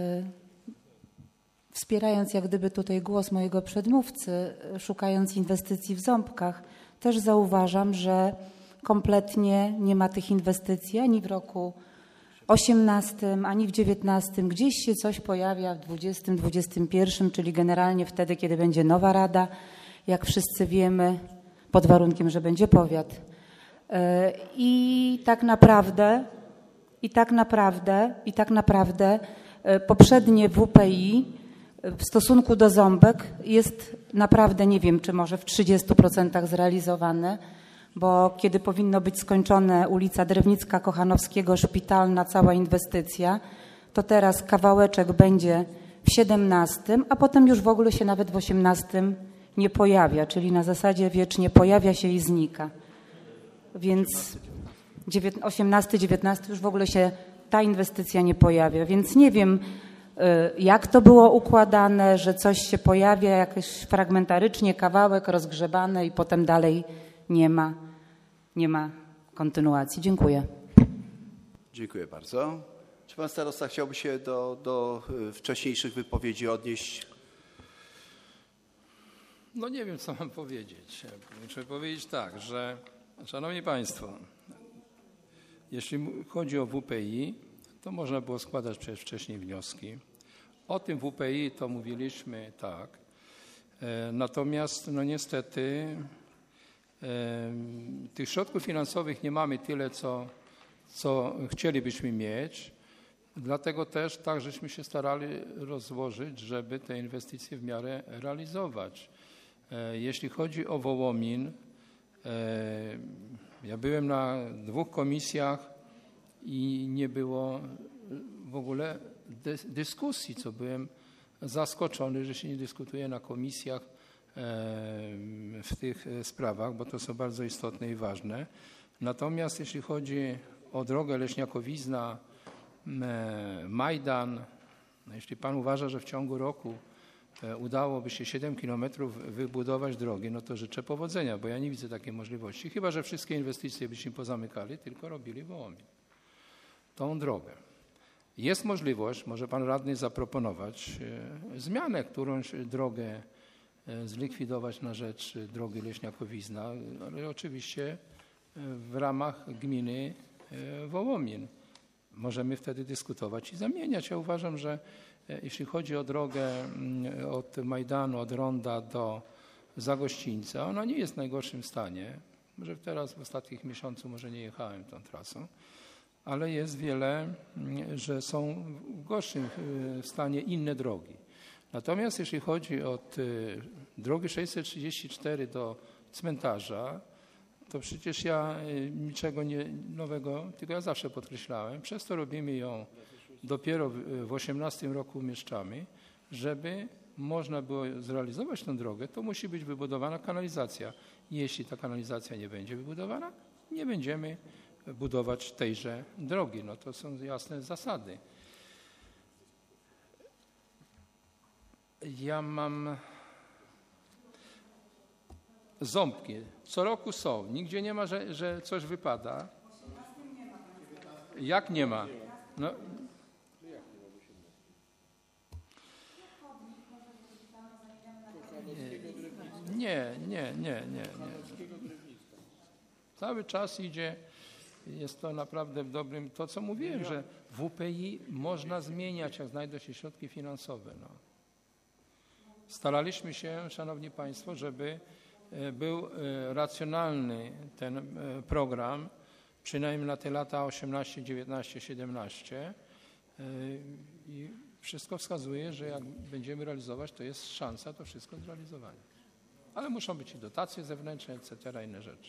[SPEAKER 9] wspierając jak gdyby tutaj głos mojego przedmówcy, szukając inwestycji w Ząbkach, też zauważam, że kompletnie nie ma tych inwestycji ani w roku osiemnastym, ani w dziewiętnastym. Gdzieś się coś pojawia w dwudziestym, dwudziestym pierwszym, czyli generalnie wtedy, kiedy będzie nowa rada, jak wszyscy wiemy, pod warunkiem, że będzie powiat. I tak naprawdę, i tak naprawdę, i tak naprawdę poprzednie W P I w stosunku do Ząbek jest naprawdę, nie wiem, czy może w trzydziestu procentach zrealizowane, bo kiedy powinno być skończone ulica Drewnicka-Kochanowskiego, szpitalna, cała inwestycja, to teraz kawałeczek będzie w siedemnastym, a potem już w ogóle się nawet w osiemnastym nie pojawia, czyli na zasadzie wiecznie pojawia się i znika. Więc osiemnasty, dziewiętnasty już w ogóle się ta inwestycja nie pojawia, więc nie wiem, jak to było układane, że coś się pojawia jakoś fragmentarycznie, kawałek rozgrzebany i potem dalej nie ma, nie ma kontynuacji. Dziękuję.
[SPEAKER 1] Dziękuję bardzo. Czy pan starosta chciałby się do, do wcześniejszych wypowiedzi odnieść?
[SPEAKER 5] No nie wiem, co mam powiedzieć. Muszę powiedzieć tak, że szanowni państwo, jeśli chodzi o W P I, to można było składać przecież wcześniej wnioski. O tym W P I to mówiliśmy tak. Natomiast no niestety tych środków finansowych nie mamy tyle, co, co chcielibyśmy mieć. Dlatego też tak, żeśmy się starali rozłożyć, żeby te inwestycje w miarę realizować. Jeśli chodzi o Wołomin, ja byłem na dwóch komisjach i nie było w ogóle dyskusji, co byłem zaskoczony, że się nie dyskutuje na komisjach w tych sprawach, bo to są bardzo istotne i ważne. Natomiast jeśli chodzi o drogę Leśniakowizna, Majdan, no jeśli pan uważa, że w ciągu roku udałoby się siedem kilometrów wybudować drogi, no to życzę powodzenia, bo ja nie widzę takiej możliwości. Chyba że wszystkie inwestycje byśmy pozamykali, tylko robili Wołomin. Tą drogę. Jest możliwość, może pan radny zaproponować e, zmianę, którąś drogę e, zlikwidować na rzecz drogi Leśniakowizna, ale oczywiście e, w ramach gminy e, Wołomin. Możemy wtedy dyskutować i zamieniać. Ja uważam, że e, jeśli chodzi o drogę mm, od Majdanu, od Ronda do Zagościńca, ona nie jest w najgorszym stanie. Może teraz w ostatnich miesiącach może nie jechałem tą trasą, ale jest wiele, że są w gorszym stanie inne drogi. Natomiast jeśli chodzi od drogi sześćset trzydzieści cztery do cmentarza, to przecież ja niczego nie, nowego, tylko ja zawsze podkreślałem, przez to robimy ją dopiero w osiemnastym roku umieszczamy, żeby można było zrealizować tę drogę, to musi być wybudowana kanalizacja. Jeśli ta kanalizacja nie będzie wybudowana, nie będziemy budować tejże drogi. No to są jasne zasady. Ja mam ząbki. Co roku są. Nigdzie nie ma, że, że coś wypada. Jak nie ma? No, Nie, nie, nie, nie, nie. Cały czas idzie, jest to naprawdę w dobrym, to co mówiłem, że W P I można zmieniać, jak znajdą się środki finansowe. No. Staraliśmy się, szanowni państwo, żeby był racjonalny ten program, przynajmniej na te lata osiemnaście, dziewiętnaście, siedemnaście i wszystko wskazuje, że jak będziemy realizować, to jest szansa to wszystko zrealizowania. Ale muszą być i dotacje zewnętrzne, et cetera, inne rzeczy.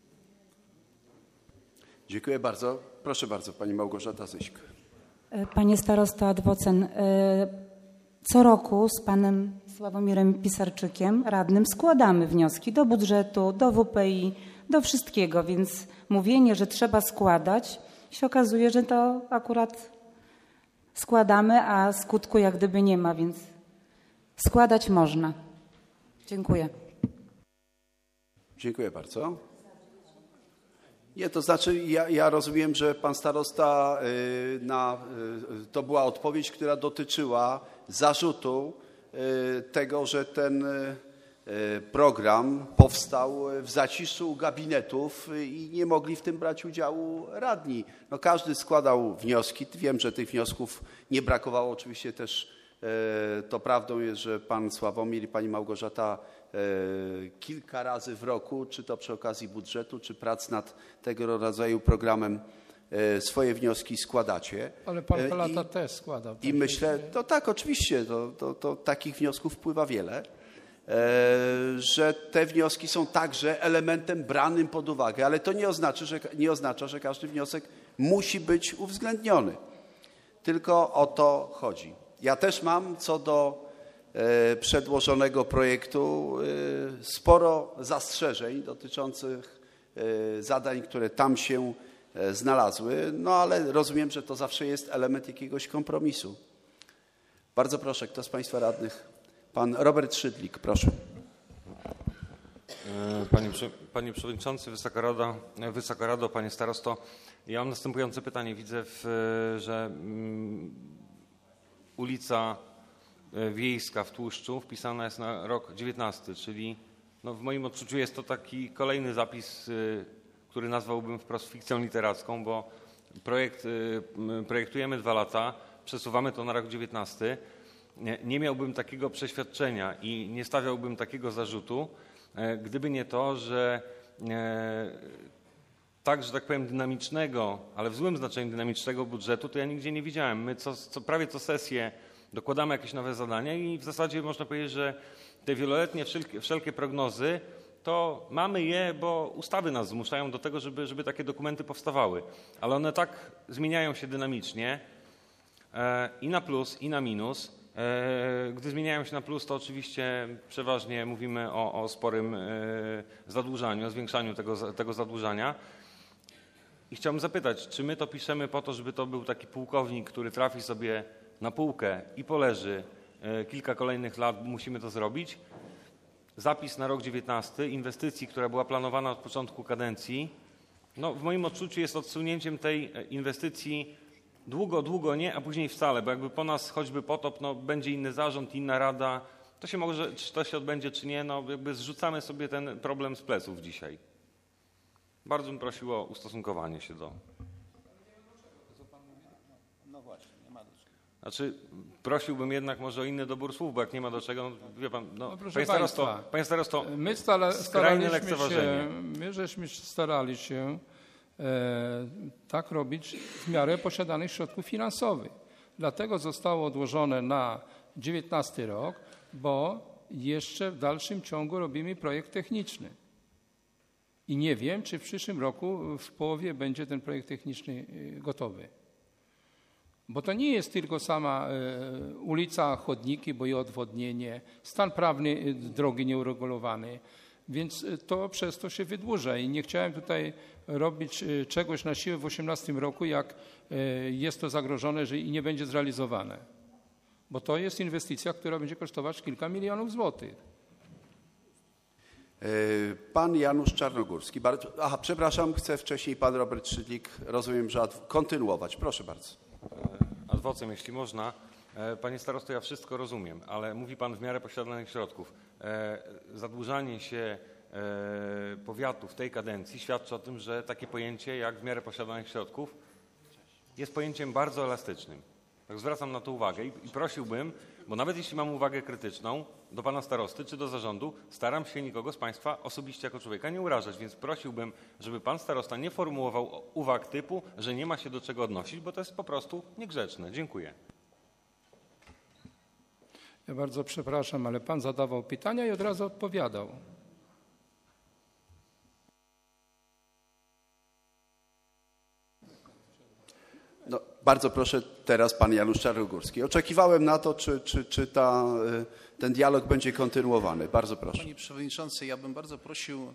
[SPEAKER 1] Dziękuję bardzo. Proszę bardzo, pani Małgorzata Zyśk.
[SPEAKER 9] Panie starosto Adwocen, co roku z panem Sławomirem Pisarczykiem, radnym, składamy wnioski do budżetu, do W P I, do wszystkiego, więc mówienie, że trzeba składać, się okazuje, że to akurat składamy, a skutku jak gdyby nie ma, więc składać można. Dziękuję.
[SPEAKER 1] Dziękuję bardzo. Nie, to znaczy ja, ja rozumiem, że pan starosta y, na, y, to była odpowiedź, która dotyczyła zarzutu y, tego, że ten y, program powstał w zaciszu gabinetów i nie mogli w tym brać udziału radni. No, każdy składał wnioski. Wiem, że tych wniosków nie brakowało. Oczywiście też y, to prawdą jest, że pan Sławomir i pani Małgorzata kilka razy w roku, czy to przy okazji budżetu, czy prac nad tego rodzaju programem swoje wnioski składacie.
[SPEAKER 5] Ale pan Palata też składał.
[SPEAKER 1] I myślę, to tak, oczywiście, to, to, to takich wniosków wpływa wiele, że te wnioski są także elementem branym pod uwagę, ale to nie oznacza, że, nie oznacza, że każdy wniosek musi być uwzględniony. Tylko o to chodzi. Ja też mam co do przedłożonego projektu sporo zastrzeżeń dotyczących zadań, które tam się znalazły, no ale rozumiem, że to zawsze jest element jakiegoś kompromisu. Bardzo proszę, kto z państwa radnych? Pan Robert Szydlik, proszę.
[SPEAKER 10] Panie, Panie Przewodniczący, Wysoka Rado, Wysoka Rado, Panie Starosto, ja mam następujące pytanie. Widzę, w, że um, ulica Wiejska w Tłuszczu wpisana jest na rok dziewiętnasty, czyli no w moim odczuciu jest to taki kolejny zapis, który nazwałbym wprost fikcją literacką, bo projekt, projektujemy dwa lata, przesuwamy to na rok dziewiętnasty. Nie, nie miałbym takiego przeświadczenia i nie stawiałbym takiego zarzutu, gdyby nie to, że tak, że tak powiem dynamicznego, ale w złym znaczeniu dynamicznego budżetu, to ja nigdzie nie widziałem. My co, co, prawie co sesję dokładamy jakieś nowe zadania i w zasadzie można powiedzieć, że te wieloletnie wszelkie, wszelkie prognozy to mamy je, bo ustawy nas zmuszają do tego, żeby, żeby takie dokumenty powstawały. Ale one tak zmieniają się dynamicznie e, i na plus, i na minus. E, gdy zmieniają się na plus, to oczywiście przeważnie mówimy o, o sporym e, zadłużaniu, o zwiększaniu tego, tego zadłużania. I chciałbym zapytać, czy my to piszemy po to, żeby to był taki pułkownik, który trafi sobie na półkę i poleży kilka kolejnych lat, musimy to zrobić. Zapis na rok dziewiętnasty, inwestycji, która była planowana od początku kadencji, no w moim odczuciu jest odsunięciem tej inwestycji długo, długo nie, a później wcale, bo jakby po nas choćby potop, no będzie inny zarząd, inna rada, to się może, czy to się odbędzie, czy nie, no jakby zrzucamy sobie ten problem z pleców dzisiaj. Bardzo bym prosił o ustosunkowanie się do...
[SPEAKER 8] No właśnie, nie ma do czego.
[SPEAKER 10] Znaczy, prosiłbym jednak może o inny dobór słów, bo jak nie ma do czego, no wie pan, no,
[SPEAKER 5] No, proszę
[SPEAKER 10] panie starosto,
[SPEAKER 5] państwa,
[SPEAKER 10] panie starosto,
[SPEAKER 5] my stara,
[SPEAKER 10] skrajne
[SPEAKER 5] staraliśmy
[SPEAKER 10] lekceważenie.
[SPEAKER 5] się, my żeśmy starali się e, tak robić w miarę posiadanych środków finansowych. Dlatego zostało odłożone na dziewiętnasty rok, bo jeszcze w dalszym ciągu robimy projekt techniczny. I nie wiem, czy w przyszłym roku w połowie będzie ten projekt techniczny gotowy. Bo to nie jest tylko sama e, ulica, chodniki, bo i odwodnienie, stan prawny e, drogi nieuregulowany, więc to przez to się wydłuża i nie chciałem tutaj robić e, czegoś na siłę w osiemnastym roku, jak e, jest to zagrożone, że i nie będzie zrealizowane. Bo to jest inwestycja, która będzie kosztować kilka milionów złotych.
[SPEAKER 1] Pan Janusz Czarnogórski. Bardzo, aha, przepraszam, chce wcześniej pan Robert Szydlik, rozumiem, że kontynuować. Proszę bardzo.
[SPEAKER 10] Ad vocem, jeśli można. Panie starosto, ja wszystko rozumiem, ale mówi pan w miarę posiadanych środków. Zadłużanie się powiatu w tej kadencji świadczy o tym, że takie pojęcie jak w miarę posiadanych środków jest pojęciem bardzo elastycznym. Tak zwracam na to uwagę i, i prosiłbym, bo nawet jeśli mam uwagę krytyczną do pana starosty czy do zarządu, staram się nikogo z państwa osobiście jako człowieka nie urażać, więc prosiłbym, żeby pan starosta nie formułował uwag typu, że nie ma się do czego odnosić, bo to jest po prostu niegrzeczne. Dziękuję.
[SPEAKER 5] Ja bardzo przepraszam, ale pan zadawał pytania i od razu odpowiadał.
[SPEAKER 1] No, bardzo proszę teraz pan Janusz Czarnogórski. Oczekiwałem na to, czy, czy, czy ta, ten dialog będzie kontynuowany. Bardzo proszę.
[SPEAKER 11] Panie Przewodniczący, ja bym bardzo prosił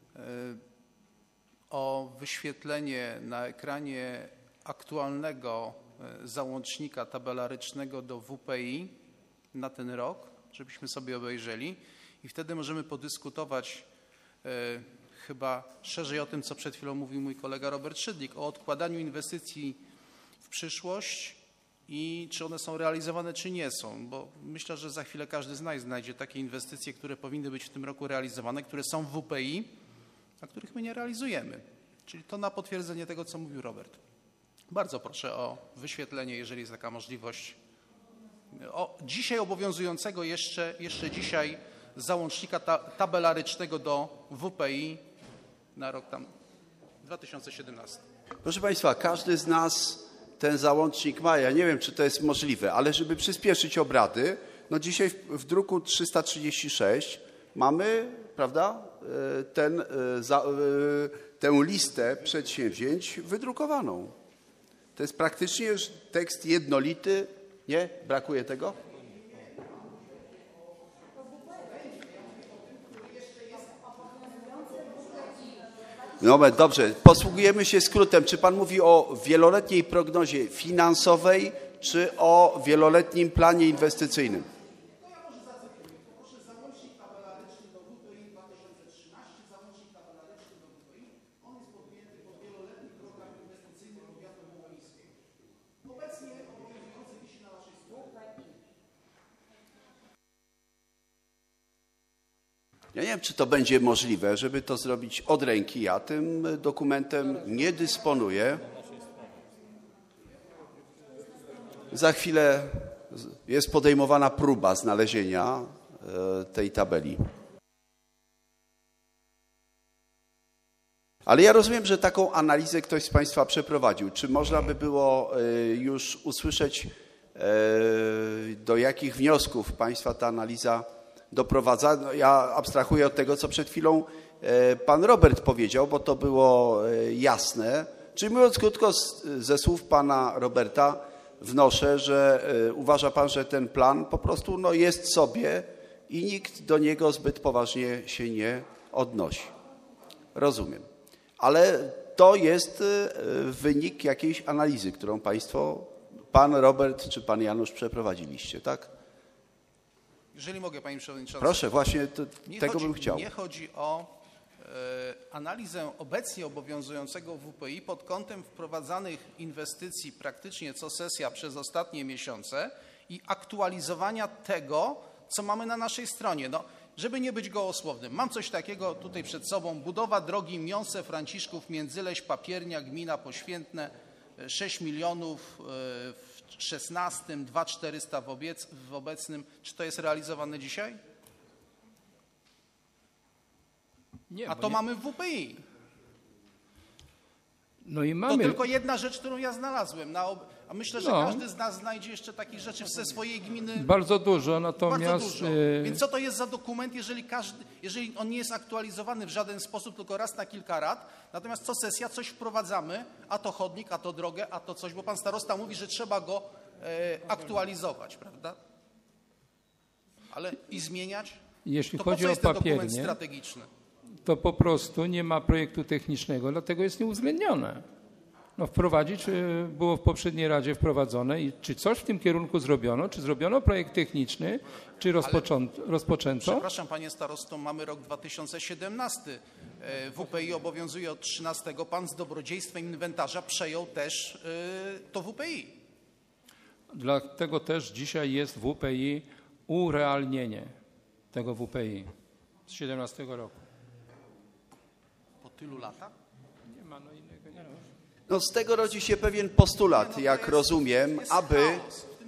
[SPEAKER 11] o wyświetlenie na ekranie aktualnego załącznika tabelarycznego do W P I na ten rok, żebyśmy sobie obejrzeli i wtedy możemy podyskutować chyba szerzej o tym, co przed chwilą mówił mój kolega Robert Szydlik, o odkładaniu inwestycji w przyszłość i czy one są realizowane, czy nie są, bo myślę, że za chwilę każdy z nas znajdzie takie inwestycje, które powinny być w tym roku realizowane, które są w W P I, a których my nie realizujemy. Czyli to na potwierdzenie tego, co mówił Robert. Bardzo proszę o wyświetlenie, jeżeli jest taka możliwość, o dzisiaj obowiązującego jeszcze, jeszcze dzisiaj załącznika ta, tabelarycznego do W P I na rok tam dwa tysiące siedemnasty.
[SPEAKER 1] Proszę państwa, każdy z nas ten załącznik ma. Ja nie wiem, czy to jest możliwe, ale żeby przyspieszyć obrady, no dzisiaj w, w druku trzysta trzydzieści sześć mamy, prawda, ten, za, tę listę przedsięwzięć wydrukowaną. To jest praktycznie już tekst jednolity. Nie? Brakuje tego? No dobrze, posługujemy się skrótem. Czy pan mówi o wieloletniej prognozie finansowej, czy o wieloletnim planie inwestycyjnym? Ja nie wiem, czy to będzie możliwe, żeby to zrobić od ręki. Ja tym dokumentem nie dysponuję. Za chwilę jest podejmowana próba znalezienia tej tabeli. Ale ja rozumiem, że taką analizę ktoś z państwa przeprowadził. Czy można by było już usłyszeć, do jakich wniosków państwa ta analiza doprowadza? No ja abstrahuję od tego, co przed chwilą pan Robert powiedział, bo to było jasne. Czyli mówiąc krótko, ze słów pana Roberta wnoszę, że uważa pan, że ten plan po prostu no, jest sobie i nikt do niego zbyt poważnie się nie odnosi. Rozumiem. Ale to jest wynik jakiejś analizy, którą państwo, pan Robert czy pan Janusz przeprowadziliście, tak?
[SPEAKER 11] Jeżeli mogę, panie przewodniczący.
[SPEAKER 1] Proszę, właśnie to, tego
[SPEAKER 11] chodzi,
[SPEAKER 1] bym chciał.
[SPEAKER 11] Nie chodzi o analizę obecnie obowiązującego W P I pod kątem wprowadzanych inwestycji praktycznie co sesja przez ostatnie miesiące i aktualizowania tego, co mamy na naszej stronie. No, żeby nie być gołosłownym, mam coś takiego tutaj przed sobą. Budowa drogi Miące Franciszków, Międzyleś, Papiernia, gmina Poświętne, sześć milionów w szesnastym, dwa tysiące czterysta w, obiec, w obecnym. Czy to jest realizowane dzisiaj?
[SPEAKER 5] Nie,
[SPEAKER 11] A to
[SPEAKER 5] nie...
[SPEAKER 11] mamy w W P I.
[SPEAKER 5] No i mamy...
[SPEAKER 11] To tylko jedna rzecz, którą ja znalazłem. Na ob... A myślę, że
[SPEAKER 5] no.
[SPEAKER 11] każdy z nas znajdzie jeszcze takich rzeczy ze swojej gminy.
[SPEAKER 5] Bardzo dużo, natomiast...
[SPEAKER 11] Bardzo dużo. Więc co to jest za dokument, jeżeli, każdy, jeżeli on nie jest aktualizowany w żaden sposób, tylko raz na kilka lat, natomiast co sesja coś wprowadzamy, a to chodnik, a to drogę, a to coś, bo pan starosta mówi, że trzeba go e, aktualizować, prawda? Ale i zmieniać?
[SPEAKER 5] Jeśli
[SPEAKER 11] to
[SPEAKER 5] chodzi
[SPEAKER 11] po co
[SPEAKER 5] o
[SPEAKER 11] jest ten
[SPEAKER 5] papiernie,
[SPEAKER 11] dokument strategiczny?
[SPEAKER 5] To po prostu nie ma projektu technicznego, dlatego jest nieuwzględnione. No wprowadzić było w poprzedniej Radzie wprowadzone i czy coś w tym kierunku zrobiono, czy zrobiono projekt techniczny, czy rozpoczą, rozpoczęto?
[SPEAKER 11] Przepraszam panie starosto, mamy rok dwa tysiące siedemnasty. W P I obowiązuje od trzynastego. Pan z dobrodziejstwem inwentarza przejął też to W P I.
[SPEAKER 5] Dlatego też dzisiaj jest W P I urealnienie tego W P I z siedemnastego roku.
[SPEAKER 11] Po tylu latach?
[SPEAKER 5] Nie ma, no innego nie ma.
[SPEAKER 1] No z tego rodzi się pewien postulat, jak rozumiem, aby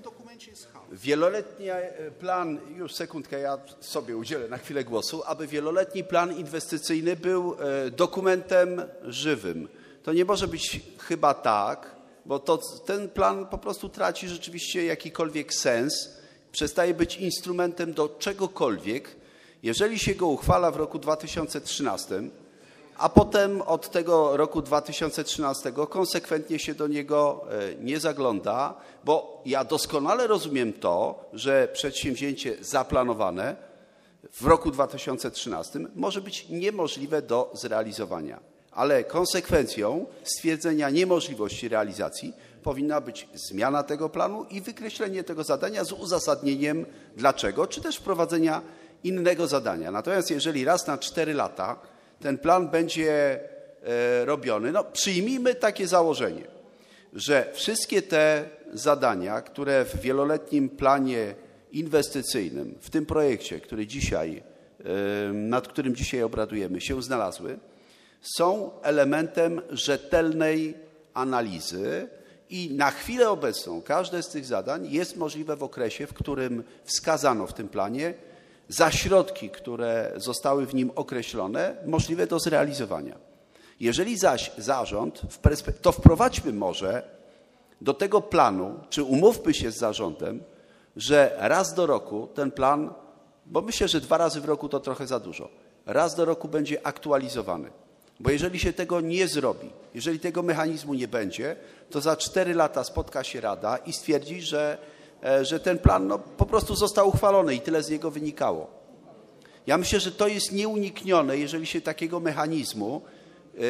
[SPEAKER 1] wieloletni plan, już sekundkę, ja sobie udzielę na chwilę głosu, aby wieloletni plan inwestycyjny był dokumentem żywym. To nie może być chyba tak, bo to, ten plan po prostu traci rzeczywiście jakikolwiek sens, przestaje być instrumentem do czegokolwiek, jeżeli się go uchwala w roku dwa tysiące trzynastym, a potem od tego roku dwa tysiące trzynastego konsekwentnie się do niego nie zagląda, bo ja doskonale rozumiem to, że przedsięwzięcie zaplanowane w roku dwa tysiące trzynastym może być niemożliwe do zrealizowania, ale konsekwencją stwierdzenia niemożliwości realizacji powinna być zmiana tego planu i wykreślenie tego zadania z uzasadnieniem dlaczego, czy też wprowadzenia innego zadania. Natomiast jeżeli raz na cztery lata ten plan będzie robiony, no przyjmijmy takie założenie, że wszystkie te zadania, które w wieloletnim planie inwestycyjnym, w tym projekcie, który dzisiaj, nad którym dzisiaj obradujemy, się znalazły, są elementem rzetelnej analizy i na chwilę obecną każde z tych zadań jest możliwe w okresie, w którym wskazano w tym planie za środki, które zostały w nim określone, możliwe do zrealizowania. Jeżeli zaś zarząd, to wprowadźmy może do tego planu, czy umówmy się z zarządem, że raz do roku ten plan, bo myślę, że dwa razy w roku to trochę za dużo, raz do roku będzie aktualizowany. Bo jeżeli się tego nie zrobi, jeżeli tego mechanizmu nie będzie, to za cztery lata spotka się Rada i stwierdzi, że że ten plan no, po prostu został uchwalony i tyle z niego wynikało. Ja myślę, że to jest nieuniknione, jeżeli się takiego mechanizmu yy,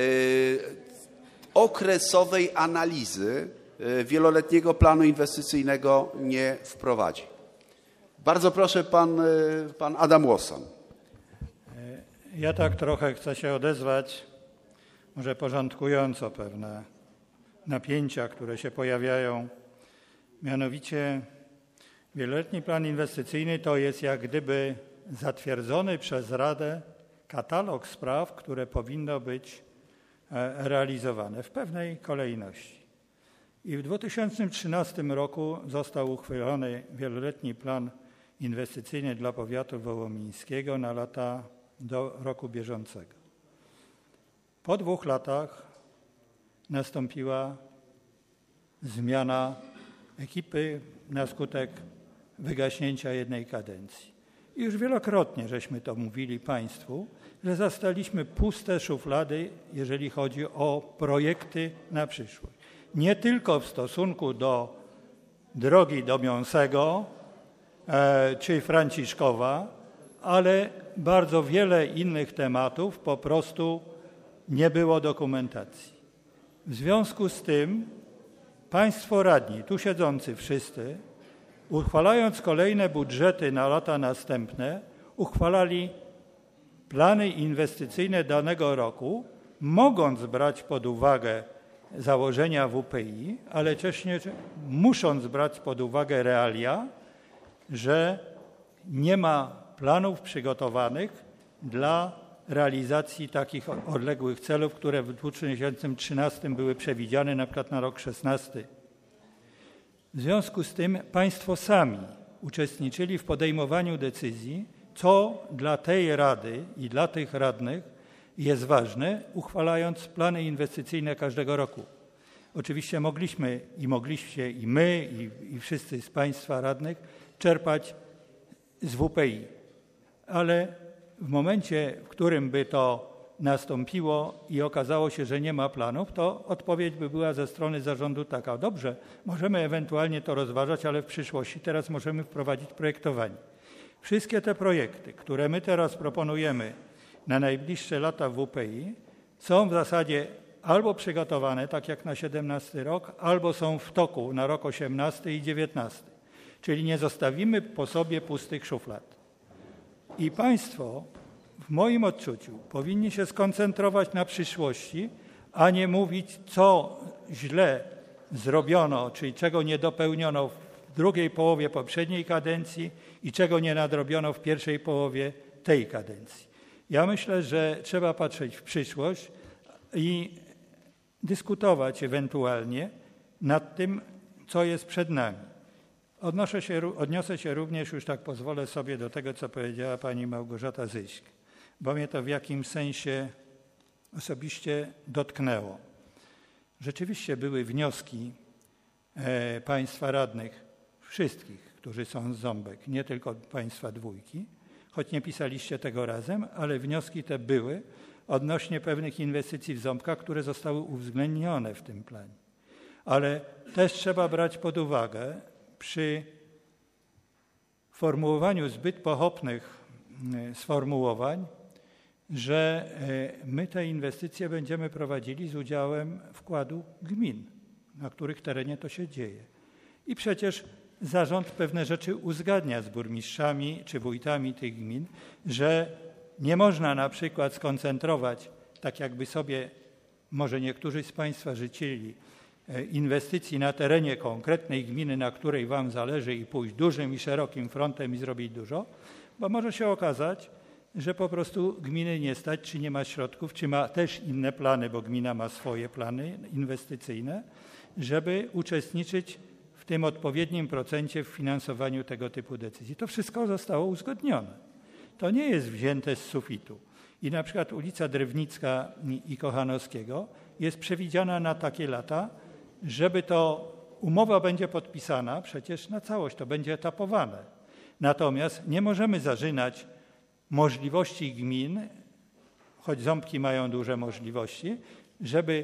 [SPEAKER 1] okresowej analizy yy, wieloletniego planu inwestycyjnego nie wprowadzi. Bardzo proszę, pan, yy, pan Adam Łosan.
[SPEAKER 12] Ja tak trochę chcę się odezwać, może porządkująco pewne napięcia, które się pojawiają. Mianowicie wieloletni plan inwestycyjny to jest jak gdyby zatwierdzony przez Radę katalog spraw, które powinno być realizowane w pewnej kolejności. I w dwa tysiące trzynastym roku został uchwalony wieloletni plan inwestycyjny dla powiatu wołomińskiego na lata do roku bieżącego. Po dwóch latach nastąpiła zmiana ekipy na skutek wygaśnięcia jednej kadencji. I już wielokrotnie żeśmy to mówili Państwu, że zastaliśmy puste szuflady, jeżeli chodzi o projekty na przyszłość. Nie tylko w stosunku do drogi do Miąsego e, czy Franciszkowa, ale bardzo wiele innych tematów po prostu nie było dokumentacji. W związku z tym Państwo radni, tu siedzący wszyscy, uchwalając kolejne budżety na lata następne, uchwalali plany inwestycyjne danego roku, mogąc brać pod uwagę założenia W P I, ale też nie, musząc brać pod uwagę realia, że nie ma planów przygotowanych dla realizacji takich odległych celów, które w dwa tysiące trzynastym były przewidziane na przykład na rok szesnasty. W związku z tym państwo sami uczestniczyli w podejmowaniu decyzji, co dla tej Rady i dla tych radnych jest ważne, uchwalając plany inwestycyjne każdego roku. Oczywiście mogliśmy i mogliście i my, i, i wszyscy z państwa radnych czerpać z W P I, ale w momencie, w którym by to nastąpiło i okazało się, że nie ma planów, to odpowiedź by była ze strony zarządu taka: dobrze, możemy ewentualnie to rozważać, ale w przyszłości teraz możemy wprowadzić projektowanie. Wszystkie te projekty, które my teraz proponujemy na najbliższe lata w W P I, są w zasadzie albo przygotowane, tak jak na siedemnasty rok, albo są w toku na rok osiemnasty i dziewiętnasty. Czyli nie zostawimy po sobie pustych szuflad. I państwo, w moim odczuciu, powinni się skoncentrować na przyszłości, a nie mówić, co źle zrobiono, czyli czego nie dopełniono w drugiej połowie poprzedniej kadencji i czego nie nadrobiono w pierwszej połowie tej kadencji. Ja myślę, że trzeba patrzeć w przyszłość i dyskutować ewentualnie nad tym, co jest przed nami. Odnoszę się, odniosę się również, już tak pozwolę sobie, do tego, co powiedziała pani Małgorzata Zyśk, bo mnie to w jakimś sensie osobiście dotknęło. Rzeczywiście były wnioski e, państwa radnych, wszystkich, którzy są z Ząbek, nie tylko państwa dwójki, choć nie pisaliście tego razem, ale wnioski te były odnośnie pewnych inwestycji w Ząbkach, które zostały uwzględnione w tym planie. Ale też trzeba brać pod uwagę przy formułowaniu zbyt pochopnych sformułowań, że my te inwestycje będziemy prowadzili z udziałem wkładu gmin, na których terenie to się dzieje. I przecież zarząd pewne rzeczy uzgadnia z burmistrzami czy wójtami tych gmin, że nie można na przykład skoncentrować, tak jakby sobie może niektórzy z państwa życzyli, inwestycji na terenie konkretnej gminy, na której wam zależy, i pójść dużym i szerokim frontem i zrobić dużo, bo może się okazać, że po prostu gminy nie stać, czy nie ma środków, czy ma też inne plany, bo gmina ma swoje plany inwestycyjne, żeby uczestniczyć w tym odpowiednim procencie w finansowaniu tego typu decyzji. To wszystko zostało uzgodnione. To nie jest wzięte z sufitu. I na przykład ulica Drewnicka i Kochanowskiego jest przewidziana na takie lata, żeby to umowa będzie podpisana przecież na całość, to będzie etapowane. Natomiast nie możemy zarzynać możliwości gmin, choć Ząbki mają duże możliwości, żeby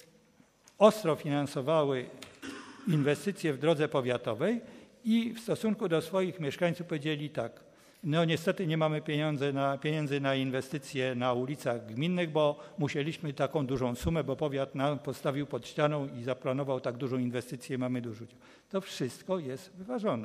[SPEAKER 12] ostro finansowały inwestycje w drodze powiatowej i w stosunku do swoich mieszkańców powiedzieli tak: no niestety nie mamy pieniędzy na, pieniędzy na inwestycje na ulicach gminnych, bo musieliśmy taką dużą sumę, bo powiat nam postawił pod ścianą i zaplanował tak dużą inwestycję, mamy dużo. To wszystko jest wyważone.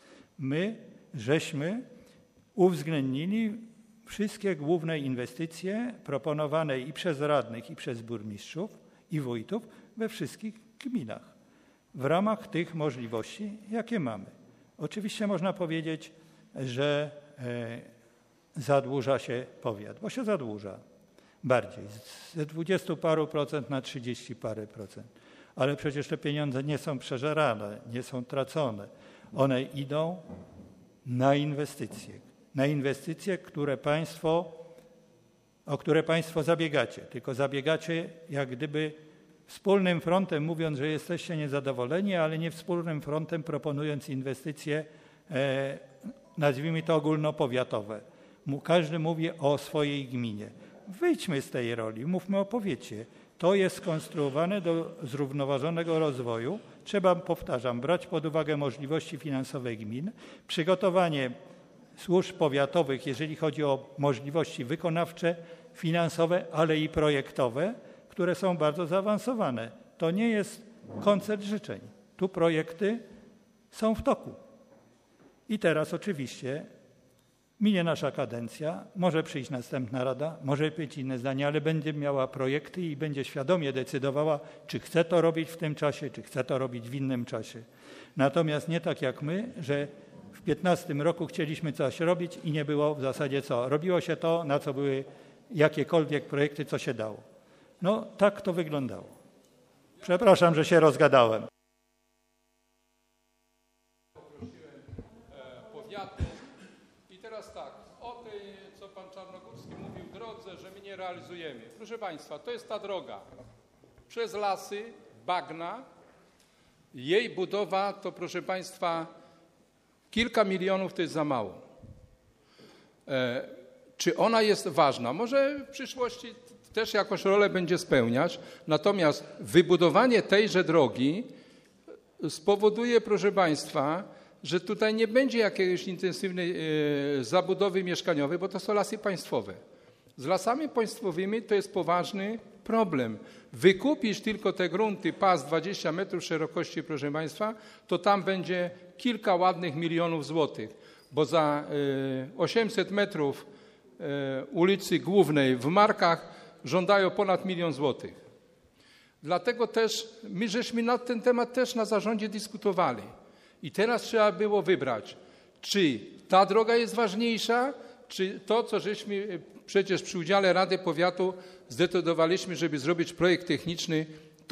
[SPEAKER 12] My żeśmy uwzględnili wszystkie główne inwestycje proponowane i przez radnych, i przez burmistrzów, i wójtów we wszystkich gminach w ramach tych możliwości, jakie mamy. Oczywiście można powiedzieć, że e, zadłuża się powiat, bo się zadłuża bardziej, ze dwudziestu paru procent na trzydzieści parę procent. Ale przecież te pieniądze nie są przeżerane, nie są tracone. One idą na inwestycje. Na inwestycje, które państwo, o które państwo zabiegacie. Tylko zabiegacie jak gdyby wspólnym frontem, mówiąc, że jesteście niezadowoleni, ale nie wspólnym frontem, proponując inwestycje, e, nazwijmy to ogólnopowiatowe. Każdy mówi o swojej gminie. Wyjdźmy z tej roli, mówmy o powiecie. To jest skonstruowane do zrównoważonego rozwoju. Trzeba, powtarzam, brać pod uwagę możliwości finansowe gmin, przygotowanie służb powiatowych, jeżeli chodzi o możliwości wykonawcze, finansowe, ale i projektowe, które są bardzo zaawansowane. To nie jest koncert życzeń. Tu projekty są w toku. I teraz oczywiście Minie nasza kadencja, może przyjść następna rada, może być inne zdanie, ale będzie miała projekty i będzie świadomie decydowała, czy chce to robić w tym czasie, czy chce to robić w innym czasie. Natomiast nie tak jak my, że w piętnastym roku chcieliśmy coś robić i nie było w zasadzie co. Robiło się to, na co były jakiekolwiek projekty, co się dało. No tak to wyglądało. Przepraszam, że się rozgadałem.
[SPEAKER 5] I teraz tak, o tej, co pan Czarnogórski mówił, drodze, że my nie realizujemy. Proszę państwa, to jest ta droga. Przez lasy, bagna. Jej budowa to, proszę państwa, kilka milionów to jest za mało. E, czy ona jest ważna? Może w przyszłości też jakąś rolę będzie spełniać, natomiast wybudowanie tejże drogi spowoduje, proszę państwa, że tutaj nie będzie jakiejś intensywnej e, zabudowy mieszkaniowej, bo to są lasy państwowe. Z lasami państwowymi to jest poważny problem. Wykupisz tylko te grunty, pas dwadzieścia metrów szerokości, proszę państwa, to tam będzie kilka ładnych milionów złotych, bo za e, osiemset metrów e, ulicy Głównej w Markach żądają ponad milion złotych. Dlatego też my żeśmy na ten temat też na zarządzie dyskutowali. I teraz trzeba było wybrać, czy ta droga jest ważniejsza, czy to, co żeśmy przecież przy udziale Rady Powiatu zdecydowaliśmy, żeby zrobić projekt techniczny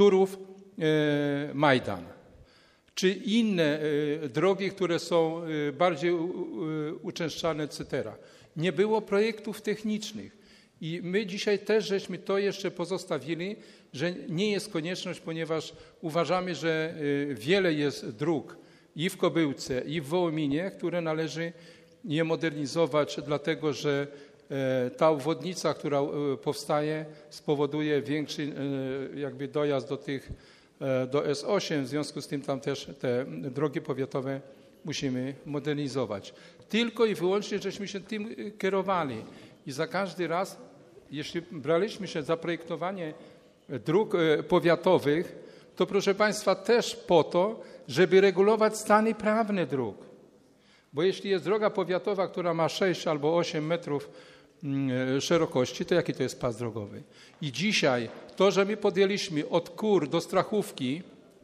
[SPEAKER 5] Turów-Majdan. Czy inne drogi, które są bardziej uczęszczane, et cetera. Nie było projektów technicznych. I my dzisiaj też żeśmy to jeszcze pozostawili, że nie jest konieczność, ponieważ uważamy, że wiele jest dróg i w Kobyłce, i w Wołominie, które należy je modernizować, dlatego że ta obwodnica, która powstaje, spowoduje większy jakby dojazd do tych, do S osiem, w związku z tym tam też te drogi powiatowe musimy modernizować. Tylko i wyłącznie żeśmy się tym kierowali i za każdy raz, jeśli braliśmy się za projektowanie dróg powiatowych, to proszę państwa też po to, żeby regulować stany prawne dróg. Bo jeśli jest droga powiatowa, która ma sześć albo osiem metrów szerokości, to jaki to jest pas drogowy? I dzisiaj to, że my podjęliśmy od Kur do Strachówki,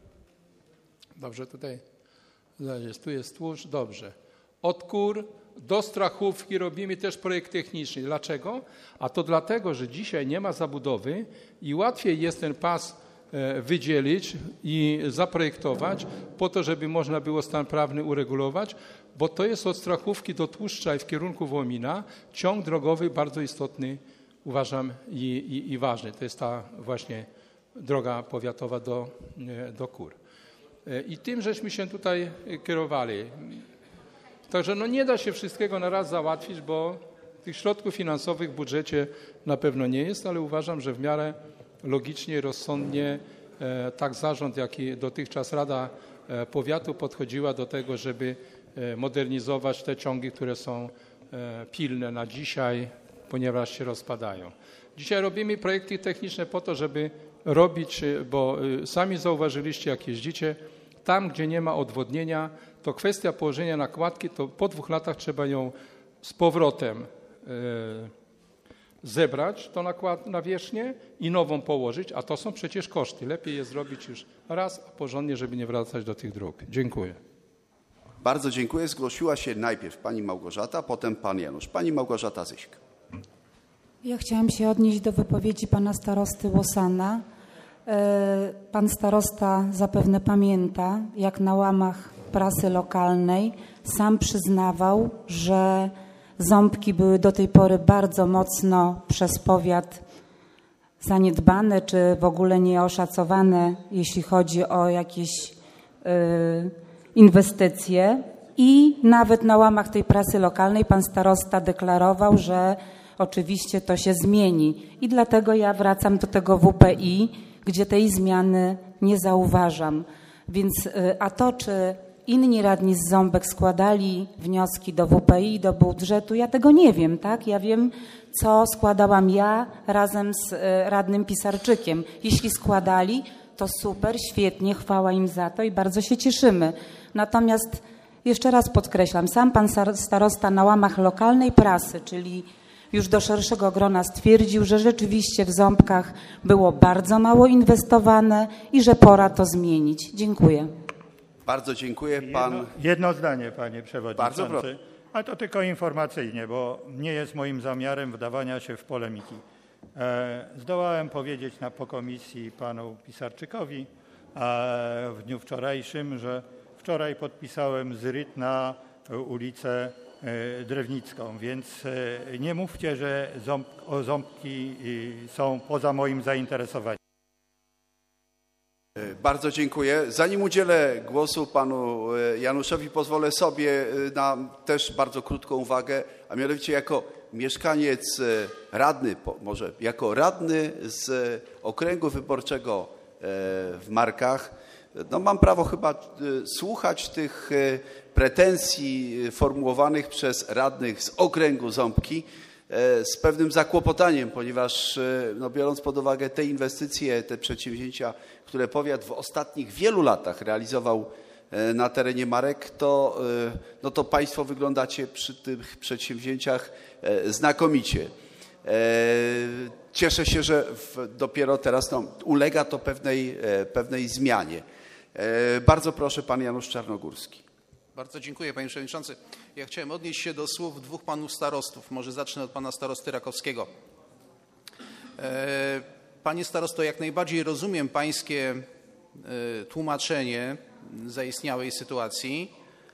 [SPEAKER 5] dobrze tutaj, tu jest tłuszcz, dobrze, od Kur do Strachówki robimy też projekt techniczny. Dlaczego? A to dlatego, że dzisiaj nie ma zabudowy i łatwiej jest ten pas wydzielić i zaprojektować po to, żeby można było stan prawny uregulować, bo to jest od Strachówki do Tłuszcza i w kierunku Wołomina ciąg drogowy bardzo istotny, uważam, i, i, i ważny. To jest ta właśnie droga powiatowa do, do Kur. I tym żeśmy się tutaj kierowali. Także no nie da się wszystkiego na raz załatwić, bo tych środków finansowych w budżecie na pewno nie jest, ale uważam, że w miarę logicznie, rozsądnie e, tak zarząd, jak i dotychczas Rada e, Powiatu podchodziła do tego, żeby e, modernizować te ciągi, które są e, pilne na dzisiaj, ponieważ się rozpadają. Dzisiaj robimy projekty techniczne po to, żeby robić, bo e, sami zauważyliście, jak jeździcie, tam, gdzie nie ma odwodnienia, to kwestia położenia nakładki, to po dwóch latach trzeba ją z powrotem e, zebrać to nakład, nawierzchnię i nową położyć, a to są przecież koszty. Lepiej je zrobić już raz, a porządnie, żeby nie wracać do tych dróg. Dziękuję.
[SPEAKER 1] Bardzo dziękuję. Zgłosiła się najpierw pani Małgorzata, potem pan Janusz. Pani Małgorzata Zyśk.
[SPEAKER 9] Ja chciałam się odnieść do wypowiedzi pana starosty Łosana. Pan starosta zapewne pamięta, jak na łamach prasy lokalnej sam przyznawał, że ząbki były do tej pory bardzo mocno przez powiat zaniedbane, czy w ogóle nieoszacowane, jeśli chodzi o jakieś y, inwestycje. I nawet na łamach tej prasy lokalnej pan starosta deklarował, że oczywiście to się zmieni. I dlatego ja wracam do tego W P I, gdzie tej zmiany nie zauważam. Więc, y, a to, czy inni radni z Ząbek składali wnioski do W P I, do budżetu, ja tego nie wiem, tak? Ja wiem, co składałam ja razem z radnym Pisarczykiem. Jeśli składali, to super, świetnie, chwała im za to i bardzo się cieszymy. Natomiast Jeszcze raz podkreślam, sam pan starosta na łamach lokalnej prasy, czyli już do szerszego grona stwierdził, że rzeczywiście w Ząbkach było bardzo mało inwestowane i że pora to zmienić. Dziękuję.
[SPEAKER 1] Bardzo dziękuję. Pan...
[SPEAKER 12] Jedno, jedno zdanie, panie przewodniczący.
[SPEAKER 1] Bardzo proszę.
[SPEAKER 12] A to tylko informacyjnie, bo nie jest moim zamiarem wdawania się w polemiki. E, zdołałem powiedzieć na pokomisji panu Pisarczykowi e, w dniu wczorajszym, że wczoraj podpisałem zryt na ulicę e, Drewnicką, więc e, nie mówcie, że ząb, o ząbki e, są poza moim zainteresowaniem.
[SPEAKER 1] Bardzo dziękuję. Zanim udzielę głosu panu Januszowi, pozwolę sobie na też bardzo krótką uwagę, a mianowicie jako mieszkaniec radny, może jako radny z okręgu wyborczego w Markach, no mam prawo chyba słuchać tych pretensji formułowanych przez radnych z okręgu Ząbki z pewnym zakłopotaniem, ponieważ no, biorąc pod uwagę te inwestycje, te przedsięwzięcia, które powiat w ostatnich wielu latach realizował na terenie Marek, to, no to państwo wyglądacie przy tych przedsięwzięciach znakomicie. Cieszę się, że w, dopiero teraz no, ulega to pewnej, pewnej zmianie. Bardzo proszę, pan Janusz Czarnogórski.
[SPEAKER 11] Bardzo dziękuję, panie przewodniczący. Ja chciałem odnieść się do słów dwóch panów starostów. Może zacznę od pana starosty Rakowskiego. Panie starosto, jak najbardziej rozumiem pańskie tłumaczenie zaistniałej sytuacji.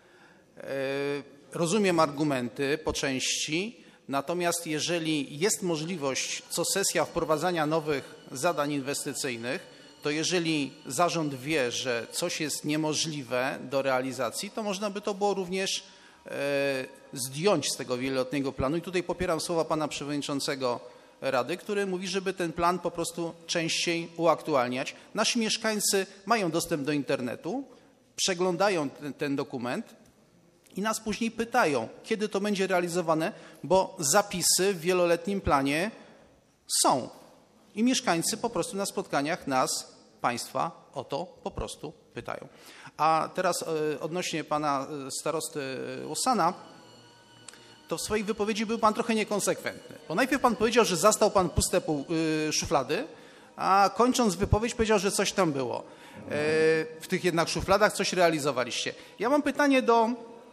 [SPEAKER 11] Rozumiem argumenty po części, natomiast jeżeli jest możliwość co sesja wprowadzania nowych zadań inwestycyjnych, to jeżeli zarząd wie, że coś jest niemożliwe do realizacji, to można by to było również e, zdjąć z tego wieloletniego planu. I tutaj popieram słowa pana przewodniczącego Rady, który mówi, żeby ten plan po prostu częściej uaktualniać. Nasi mieszkańcy mają dostęp do internetu, przeglądają ten, ten dokument i nas później pytają, kiedy to będzie realizowane, bo zapisy w wieloletnim planie są. I mieszkańcy po prostu na spotkaniach nas, państwa, o to po prostu pytają. A teraz odnośnie pana starosty Łosana, to w swojej wypowiedzi był pan trochę niekonsekwentny. Bo najpierw pan powiedział, że zastał pan puste pół, y, szuflady, a kończąc wypowiedź powiedział, że coś tam było. Y, w tych jednak szufladach coś realizowaliście. Ja mam pytanie do y,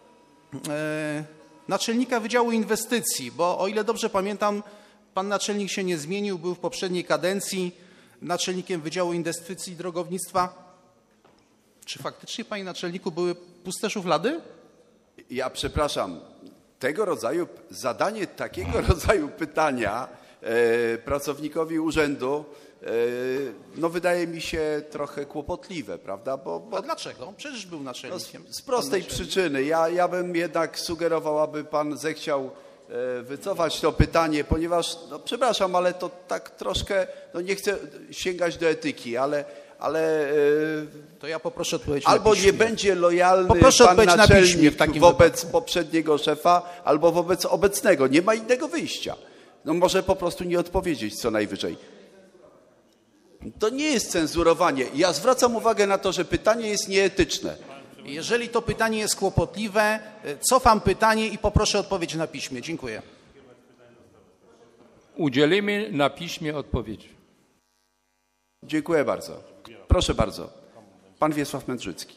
[SPEAKER 11] naczelnika Wydziału Inwestycji, bo o ile dobrze pamiętam, pan naczelnik się nie zmienił, był w poprzedniej kadencji naczelnikiem Wydziału Inwestycji i Drogownictwa. Czy faktycznie, panie naczelniku, były puste szuflady?
[SPEAKER 1] Ja przepraszam, tego rodzaju, zadanie takiego rodzaju pytania e, pracownikowi urzędu, e, no wydaje mi się trochę kłopotliwe, prawda? Bo, bo,
[SPEAKER 11] A dlaczego? Przecież był naczelnikiem.
[SPEAKER 1] No z, z prostej przyczyny. Ja, ja bym jednak sugerował, aby pan zechciał wycofać to pytanie, ponieważ, no przepraszam, ale to tak troszkę, no nie chcę sięgać do etyki, ale, ale
[SPEAKER 11] to ja poproszę odpowiedź
[SPEAKER 1] albo
[SPEAKER 11] na piśmie.
[SPEAKER 1] nie będzie lojalny
[SPEAKER 11] poproszę
[SPEAKER 1] pan naczelnik
[SPEAKER 11] na piśmie w takim
[SPEAKER 1] wobec
[SPEAKER 11] wypadku.
[SPEAKER 1] poprzedniego szefa, albo wobec obecnego. Nie ma innego wyjścia. No może po prostu nie odpowiedzieć co najwyżej. To nie jest cenzurowanie. Ja zwracam uwagę na to, że pytanie jest nieetyczne.
[SPEAKER 11] Jeżeli to pytanie jest kłopotliwe, cofam pytanie i poproszę odpowiedź na piśmie. Dziękuję.
[SPEAKER 5] Udzielimy na piśmie odpowiedzi.
[SPEAKER 1] Dziękuję bardzo. Proszę bardzo. Pan Wiesław Mędrzycki.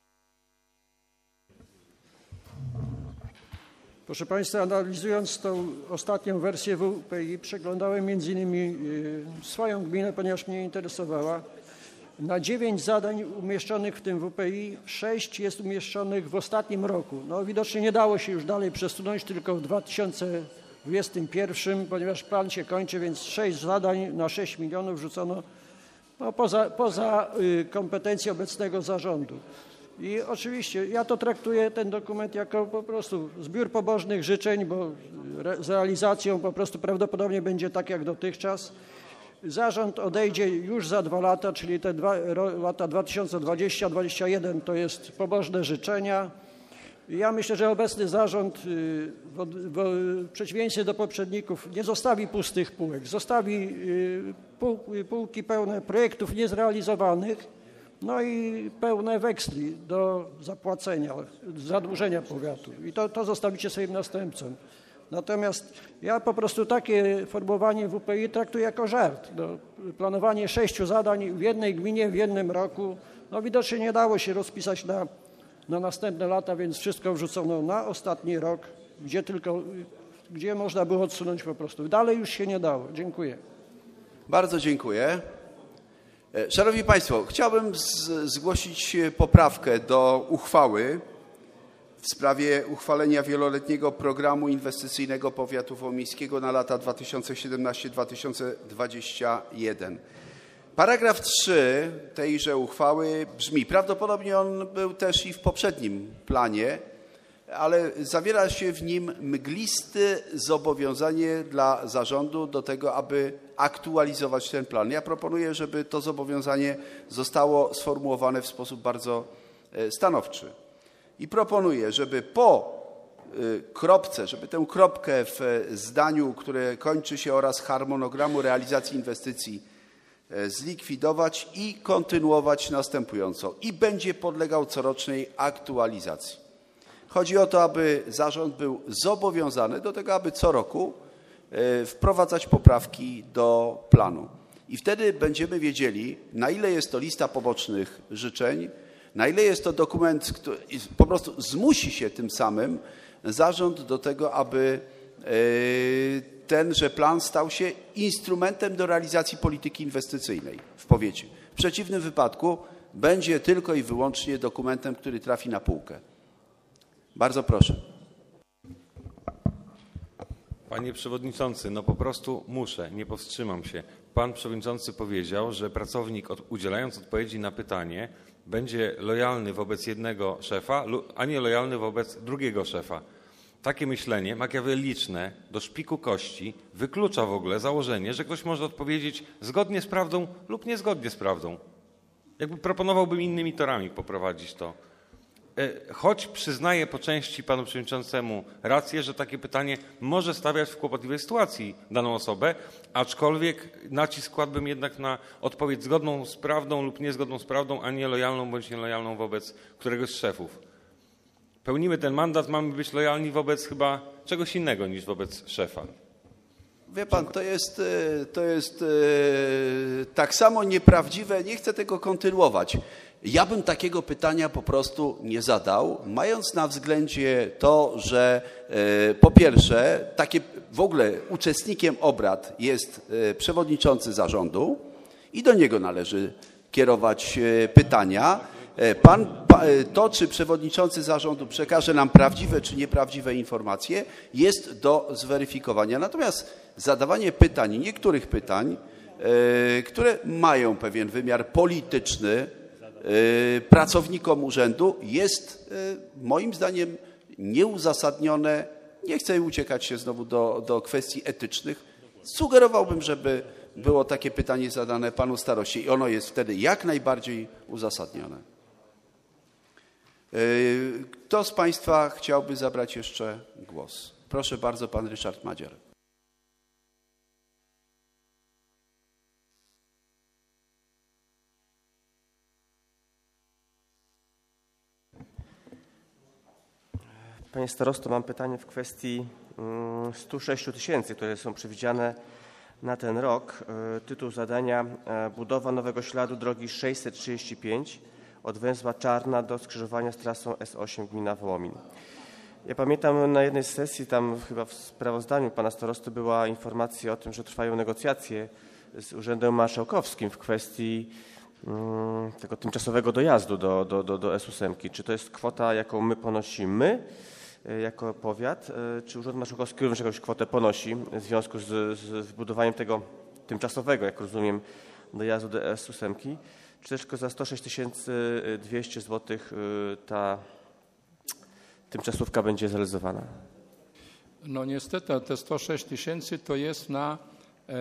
[SPEAKER 13] Proszę Państwa, analizując tą ostatnią wersję W P I, przeglądałem między innymi swoją gminę, ponieważ mnie interesowała. Na dziewięć zadań umieszczonych w tym W P I, sześć jest umieszczonych w ostatnim roku. No widocznie nie dało się już dalej przesunąć, tylko w dwa tysiące dwudziestym pierwszym, ponieważ plan się kończy, więc sześć zadań na sześć milionów rzucono no, poza, poza y, kompetencje obecnego zarządu. I oczywiście ja to traktuję ten dokument jako po prostu zbiór pobożnych życzeń, bo re, z realizacją po prostu prawdopodobnie będzie tak jak dotychczas. Zarząd odejdzie już za dwa lata, czyli te dwa, lata dwa tysiące dwudziesty do dwa tysiące dwudziestego pierwszego to jest pobożne życzenia. Ja myślę, że obecny zarząd w, w, w przeciwieństwie do poprzedników nie zostawi pustych półek, zostawi pół, półki pełne projektów niezrealizowanych no i pełne weksli do zapłacenia, zadłużenia powiatu. I to, to zostawicie swoim następcom. Natomiast ja po prostu takie formułowanie W P I traktuję jako żart. No, planowanie sześciu zadań w jednej gminie w jednym roku, no widocznie nie dało się rozpisać na, na następne lata, więc wszystko wrzucono na ostatni rok, gdzie tylko, gdzie można było odsunąć po prostu. Dalej już się nie dało. Dziękuję.
[SPEAKER 1] Bardzo dziękuję. Szanowni Państwo, chciałbym z, zgłosić poprawkę do uchwały w sprawie uchwalenia wieloletniego programu inwestycyjnego powiatu wołomińskiego na lata dwa tysiące siedemnasty do dwa tysiące dwudziestego pierwszego. Paragraf trzy tejże uchwały brzmi, prawdopodobnie on był też i w poprzednim planie, ale zawiera się w nim mgliste zobowiązanie dla zarządu do tego, aby aktualizować ten plan. Ja proponuję, żeby to zobowiązanie zostało sformułowane w sposób bardzo stanowczy. I proponuję, żeby po kropce, żeby tę kropkę w zdaniu, które kończy się oraz harmonogramu realizacji inwestycji zlikwidować i kontynuować następująco. I będzie podlegał corocznej aktualizacji. Chodzi o to, aby zarząd był zobowiązany do tego, aby co roku wprowadzać poprawki do planu. I wtedy będziemy wiedzieli, na ile jest to lista pobocznych życzeń, na ile jest to dokument, który po prostu zmusi się tym samym zarząd do tego, aby tenże plan stał się instrumentem do realizacji polityki inwestycyjnej w powiecie. W przeciwnym wypadku będzie tylko i wyłącznie dokumentem, który trafi na półkę. Bardzo proszę.
[SPEAKER 10] Panie Przewodniczący, no po prostu muszę, nie powstrzymam się. Pan Przewodniczący powiedział, że pracownik od, udzielając odpowiedzi na pytanie będzie lojalny wobec jednego szefa, a nie lojalny wobec drugiego szefa. Takie myślenie makiaweliczne do szpiku kości wyklucza w ogóle założenie, że ktoś może odpowiedzieć zgodnie z prawdą lub niezgodnie z prawdą. Jakby proponowałbym innymi torami poprowadzić to. Choć przyznaję po części panu przewodniczącemu rację, że takie pytanie może stawiać w kłopotliwej sytuacji daną osobę, aczkolwiek nacisk kładłbym jednak na odpowiedź zgodną z prawdą lub niezgodną z prawdą, a nie lojalną bądź nielojalną wobec któregoś z szefów. Pełnimy ten mandat, mamy być lojalni wobec chyba czegoś innego niż wobec szefa.
[SPEAKER 1] Wie pan, to jest, to jest tak samo nieprawdziwe, nie chcę tego kontynuować. Ja bym takiego pytania po prostu nie zadał, mając na względzie to, że po pierwsze, takie w ogóle uczestnikiem obrad jest przewodniczący zarządu i do niego należy kierować pytania. Pan, to, czy przewodniczący zarządu przekaże nam prawdziwe czy nieprawdziwe informacje, jest do zweryfikowania. Natomiast zadawanie pytań, niektórych pytań, które mają pewien wymiar polityczny, pracownikom urzędu, jest moim zdaniem nieuzasadnione. Nie chcę uciekać się znowu do, do kwestii etycznych. Sugerowałbym, żeby było takie pytanie zadane panu staroście i ono jest wtedy jak najbardziej uzasadnione. Kto z państwa chciałby zabrać jeszcze głos? Proszę bardzo, pan Ryszard Madziar.
[SPEAKER 3] Panie starosto, mam pytanie w kwestii stu sześciu tysięcy, które są przewidziane na ten rok. Tytuł zadania: budowa nowego śladu drogi sześćset trzydzieści pięć od węzła Czarna do skrzyżowania z trasą S osiem gmina Wołomin. Ja pamiętam na jednej z sesji, tam chyba w sprawozdaniu pana starosty była informacja o tym, że trwają negocjacje z Urzędem Marszałkowskim w kwestii um, tego tymczasowego dojazdu do, do, do, do S osiem. Czy to jest kwota, jaką my ponosimy jako powiat, czy Urząd Marszałkowski również jakąś kwotę ponosi w związku z, z zbudowaniem tego tymczasowego, jak rozumiem, dojazdu do S osiem, czy też tylko za sto sześć tysięcy dwieście złotych ta tymczasówka będzie zrealizowana?
[SPEAKER 5] No niestety te sto sześć tysięcy to jest na e,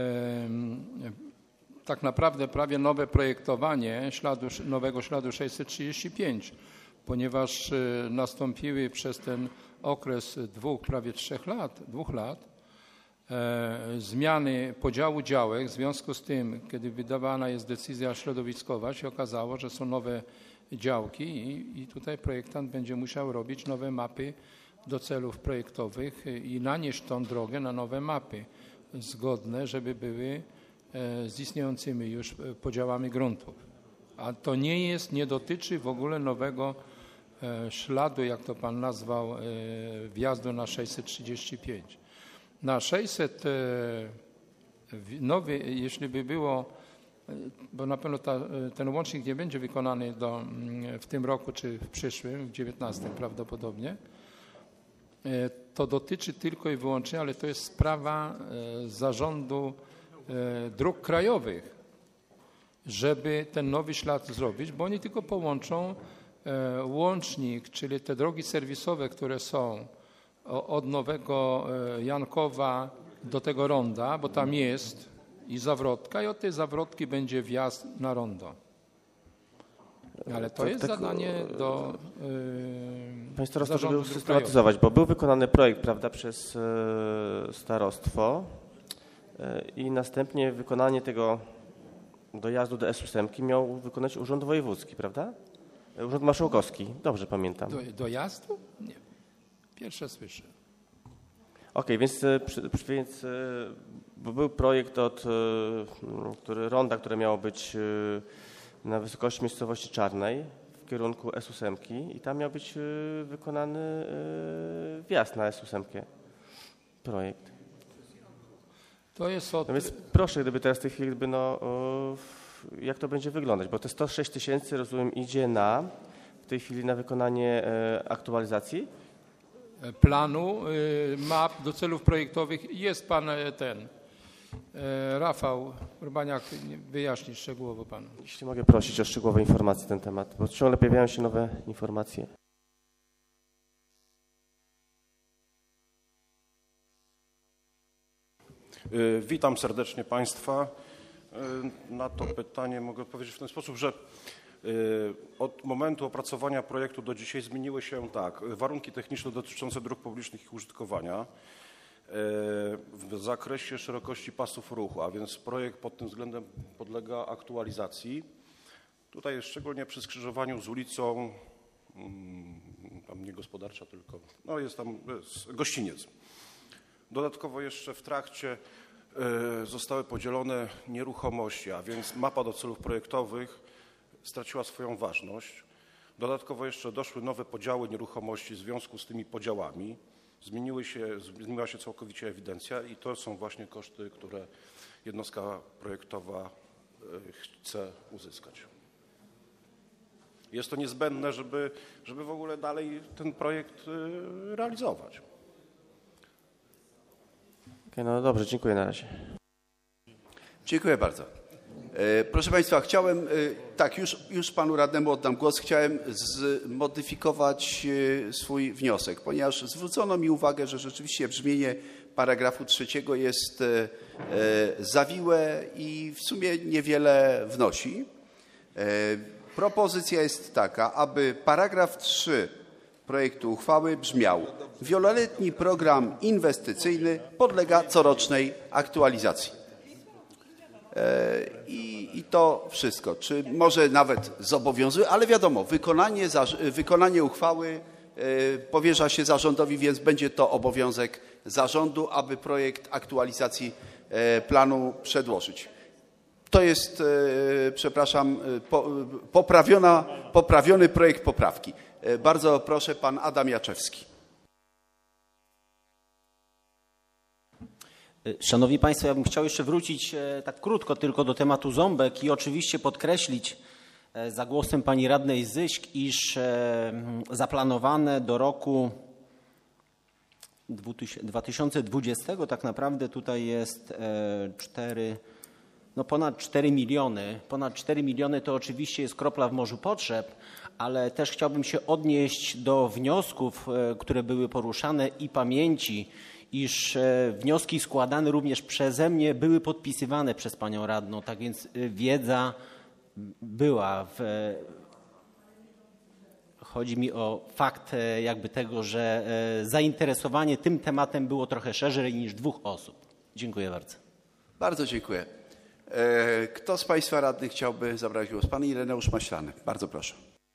[SPEAKER 5] tak naprawdę prawie nowe projektowanie śladu, nowego śladu sześćset trzydzieści pięć, ponieważ nastąpiły przez ten okres dwóch, prawie trzech lat, dwóch lat, zmiany podziału działek. W związku z tym, kiedy wydawana jest decyzja środowiskowa, się okazało, że są nowe działki i, i tutaj projektant będzie musiał robić nowe mapy do celów projektowych i nanieść tą drogę na nowe mapy zgodne, żeby były z istniejącymi już podziałami gruntów. A to nie jest, nie dotyczy w ogóle nowego śladu, jak to pan nazwał, wjazdu na sześćset trzydzieści pięć. Na sześćset nowy, jeśli by było, bo na pewno ta, ten łącznik nie będzie wykonany do, w tym roku czy w przyszłym, w dziewiętnastym prawdopodobnie, to dotyczy tylko i wyłącznie, ale to jest sprawa zarządu dróg krajowych, żeby ten nowy ślad zrobić, bo oni tylko połączą łącznik, czyli te drogi serwisowe, które są od Nowego Jankowa do tego ronda, bo tam jest i zawrotka i od tej zawrotki będzie wjazd na rondo. Ale to
[SPEAKER 3] tak,
[SPEAKER 5] jest
[SPEAKER 3] tak,
[SPEAKER 5] zadanie do
[SPEAKER 3] yy, Panie starosto, żeby
[SPEAKER 5] zarządu
[SPEAKER 3] usystematyzować, bo był wykonany projekt, prawda, przez yy, starostwo yy, i następnie wykonanie tego dojazdu do S osiem miał wykonać Urząd Wojewódzki, prawda? Urząd Marszałkowski, dobrze pamiętam.
[SPEAKER 5] Do, dojazdu? Nie. Pierwsze słyszę.
[SPEAKER 3] Okej, okay, więc, więc bo był projekt od który, ronda, które miało być na wysokości miejscowości Czarnej w kierunku S osiem i tam miał być wykonany wjazd na S osiem projekt.
[SPEAKER 5] To jest od...
[SPEAKER 3] No więc proszę, gdyby teraz w tej chwili, gdyby no, jak to będzie wyglądać, bo te sto sześć tysięcy, rozumiem, idzie na w tej chwili na wykonanie aktualizacji?
[SPEAKER 5] Planu, map do celów projektowych. Jest pan ten, Rafał Urbaniak, wyjaśni szczegółowo panu.
[SPEAKER 3] Jeśli mogę prosić o szczegółowe informacje na ten temat, bo ciągle pojawiają się nowe informacje.
[SPEAKER 14] Witam serdecznie Państwa. Na to pytanie mogę odpowiedzieć w ten sposób, że od momentu opracowania projektu do dzisiaj zmieniły się tak, warunki techniczne dotyczące dróg publicznych i ich użytkowania w zakresie szerokości pasów ruchu, a więc projekt pod tym względem podlega aktualizacji. Tutaj szczególnie przy skrzyżowaniu z ulicą, tam nie gospodarcza, tylko no jest tam jest gościniec. Dodatkowo jeszcze w trakcie zostały podzielone nieruchomości, a więc mapa do celów projektowych straciła swoją ważność. Dodatkowo jeszcze doszły nowe podziały nieruchomości w związku z tymi podziałami. Zmieniły się, zmieniła się całkowicie ewidencja i to są właśnie koszty, które jednostka projektowa chce uzyskać. Jest to niezbędne, żeby, żeby w ogóle dalej ten projekt realizować.
[SPEAKER 3] Okay, no dobrze, dziękuję na razie.
[SPEAKER 1] Dziękuję bardzo. Proszę Państwa, chciałem, tak, już, już Panu Radnemu oddam głos, chciałem zmodyfikować swój wniosek, ponieważ zwrócono mi uwagę, że rzeczywiście brzmienie paragrafu trzeciego jest zawiłe i w sumie niewiele wnosi. Propozycja jest taka, aby paragraf trzy projektu uchwały brzmiał: wieloletni program inwestycyjny podlega corocznej aktualizacji. I, I to wszystko. Czy może nawet zobowiązuje, ale wiadomo, wykonanie, wykonanie uchwały powierza się zarządowi, więc będzie to obowiązek zarządu, aby projekt aktualizacji planu przedłożyć. To jest, przepraszam, poprawiona, poprawiony projekt poprawki. Bardzo proszę, pan Adam Jaczewski.
[SPEAKER 15] Szanowni Państwo, ja bym chciał jeszcze wrócić tak krótko tylko do tematu ząbek i oczywiście podkreślić za głosem pani radnej Zyśk, iż zaplanowane do roku dwa tysiące dwudziestego tak naprawdę tutaj jest cztery, no ponad cztery miliony. Ponad cztery miliony to oczywiście jest kropla w morzu potrzeb, ale też chciałbym się odnieść do wniosków, które były poruszane i pamięci, iż wnioski składane również przeze mnie były podpisywane przez panią radną, tak więc wiedza była. W... Chodzi mi o fakt jakby tego, że zainteresowanie tym tematem było trochę szerzej niż dwóch osób. Dziękuję bardzo.
[SPEAKER 1] Bardzo dziękuję. Kto z Państwa radnych chciałby zabrać głos? Pan Ireneusz Maślany. Bardzo proszę.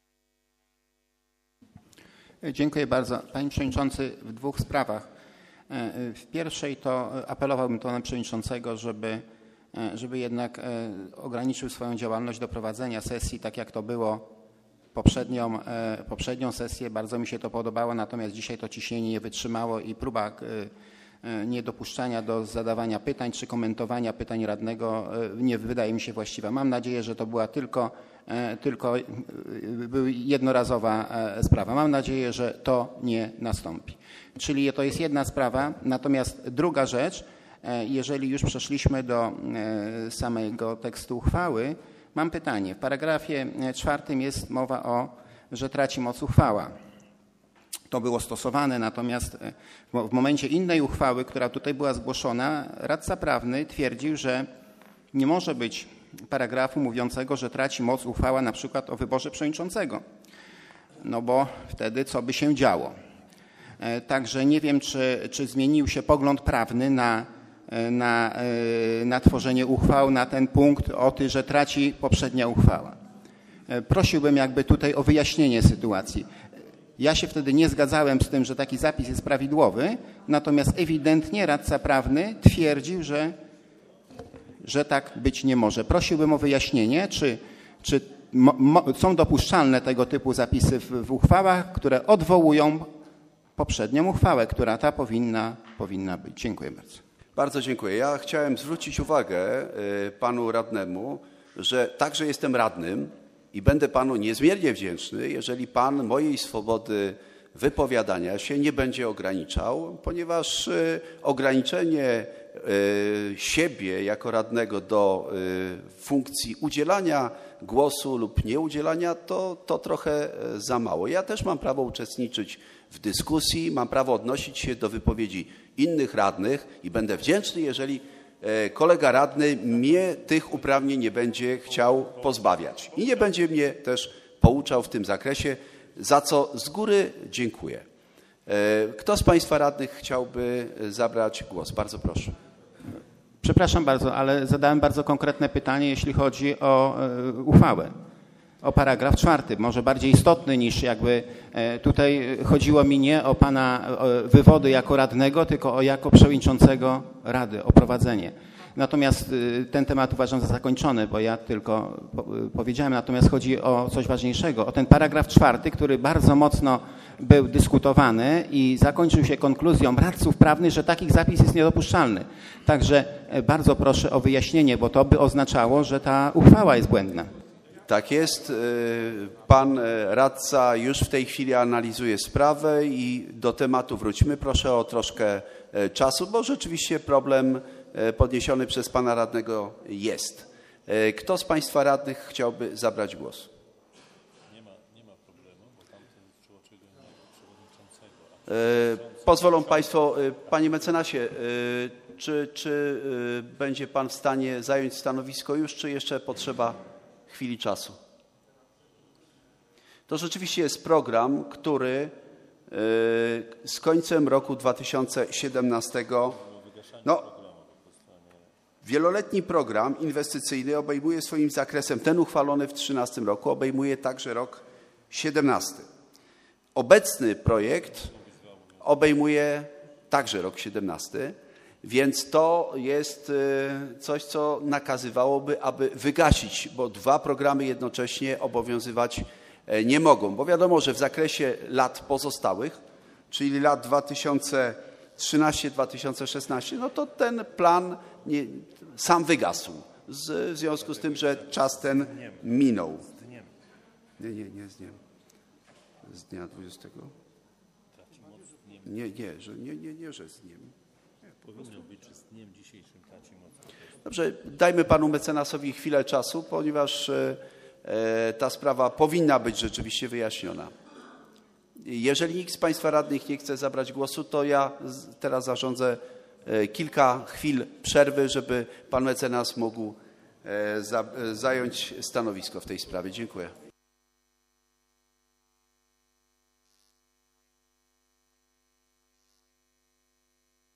[SPEAKER 8] Dziękuję bardzo. Panie Przewodniczący, w dwóch sprawach. W pierwszej to apelowałbym do Pana Przewodniczącego, żeby, żeby jednak ograniczył swoją działalność do prowadzenia sesji, tak jak to było poprzednią, poprzednią sesję. Bardzo mi się to podobało, natomiast dzisiaj to ciśnienie nie wytrzymało i próba niedopuszczania do zadawania pytań czy komentowania pytań radnego nie wydaje mi się właściwa. Mam nadzieję, że to była tylko, tylko jednorazowa sprawa. Mam nadzieję, że to nie nastąpi. Czyli to jest jedna sprawa. Natomiast druga rzecz, jeżeli już przeszliśmy do samego tekstu uchwały, mam pytanie. W paragrafie czwartym jest mowa o, że traci moc uchwała. To było stosowane, natomiast w momencie innej uchwały, która tutaj była zgłoszona, radca prawny twierdził, że nie może być paragrafu mówiącego, że traci moc uchwała na przykład o wyborze przewodniczącego. No bo wtedy co by się działo? Także nie wiem, czy, czy zmienił się pogląd prawny na, na, na tworzenie uchwał na ten punkt o tym, że traci poprzednia uchwała. Prosiłbym jakby tutaj o wyjaśnienie sytuacji. Ja się wtedy nie zgadzałem z tym, że taki zapis jest prawidłowy, natomiast ewidentnie radca prawny twierdził, że, że tak być nie może. Prosiłbym o wyjaśnienie, czy, czy mo, mo, są dopuszczalne tego typu zapisy w, w uchwałach, które odwołują poprzednią uchwałę, która ta powinna, powinna być. Dziękuję bardzo.
[SPEAKER 1] Bardzo dziękuję. Ja chciałem zwrócić uwagę panu radnemu, że także jestem radnym i będę panu niezmiernie wdzięczny, jeżeli pan mojej swobody wypowiadania się nie będzie ograniczał, ponieważ ograniczenie siebie jako radnego do funkcji udzielania głosu lub nieudzielania to, to trochę za mało. Ja też mam prawo uczestniczyć w dyskusji, mam prawo odnosić się do wypowiedzi innych radnych i będę wdzięczny, jeżeli kolega radny mnie tych uprawnień nie będzie chciał pozbawiać i nie będzie mnie też pouczał w tym zakresie, za co z góry dziękuję. Kto z Państwa radnych chciałby zabrać głos? Bardzo proszę.
[SPEAKER 8] Przepraszam bardzo, ale zadałem bardzo konkretne pytanie, jeśli chodzi o uchwałę, o paragraf czwarty, może bardziej istotny niż jakby tutaj chodziło mi nie o pana wywody jako radnego, tylko o jako przewodniczącego Rady, o prowadzenie. Natomiast ten temat uważam za zakończony, bo ja tylko powiedziałem, natomiast chodzi o coś ważniejszego, o ten paragraf czwarty, który bardzo mocno był dyskutowany i zakończył się konkluzją radców prawnych, że takich zapis jest niedopuszczalny. Także bardzo proszę o wyjaśnienie, bo to by oznaczało, że ta uchwała jest błędna.
[SPEAKER 1] Tak jest. Pan radca już w tej chwili analizuje sprawę i do tematu wróćmy. Proszę o troszkę czasu, bo rzeczywiście problem podniesiony przez pana radnego jest. Kto z Państwa radnych chciałby zabrać głos? Nie ma, nie ma problemu, bo tamten przyłączył przewodniczącego. Pozwolą Państwo, panie mecenasie, czy, czy będzie pan w stanie zająć stanowisko już, czy jeszcze potrzeba chwili czasu? To rzeczywiście jest program, który z końcem roku dwa tysiące siedemnastego, no, wieloletni program inwestycyjny obejmuje swoim zakresem, ten uchwalony w dwa tysiące trzynastym roku, obejmuje także rok siedemnasty. Obecny projekt obejmuje także rok siedemnasty, więc to jest coś, co nakazywałoby, aby wygasić, bo dwa programy jednocześnie obowiązywać nie mogą, bo wiadomo, że w zakresie lat pozostałych, czyli lat dwa tysiące trzynasty do dwa tysiące szesnastego, no to ten plan nie, sam wygasł z, w związku z tym, że czas ten minął. Nie, nie, nie z dniem. Z dnia dwudziestego. Nie, nie, że nie, nie, nie, że z dniem.
[SPEAKER 16] Powinno być z dniem dzisiejszym traci moc.
[SPEAKER 1] Dobrze, dajmy panu mecenasowi chwilę czasu, ponieważ e, ta sprawa powinna być rzeczywiście wyjaśniona. Jeżeli nikt z Państwa radnych nie chce zabrać głosu, to ja teraz zarządzę kilka chwil przerwy, żeby pan mecenas mógł za, zająć stanowisko w tej sprawie. Dziękuję.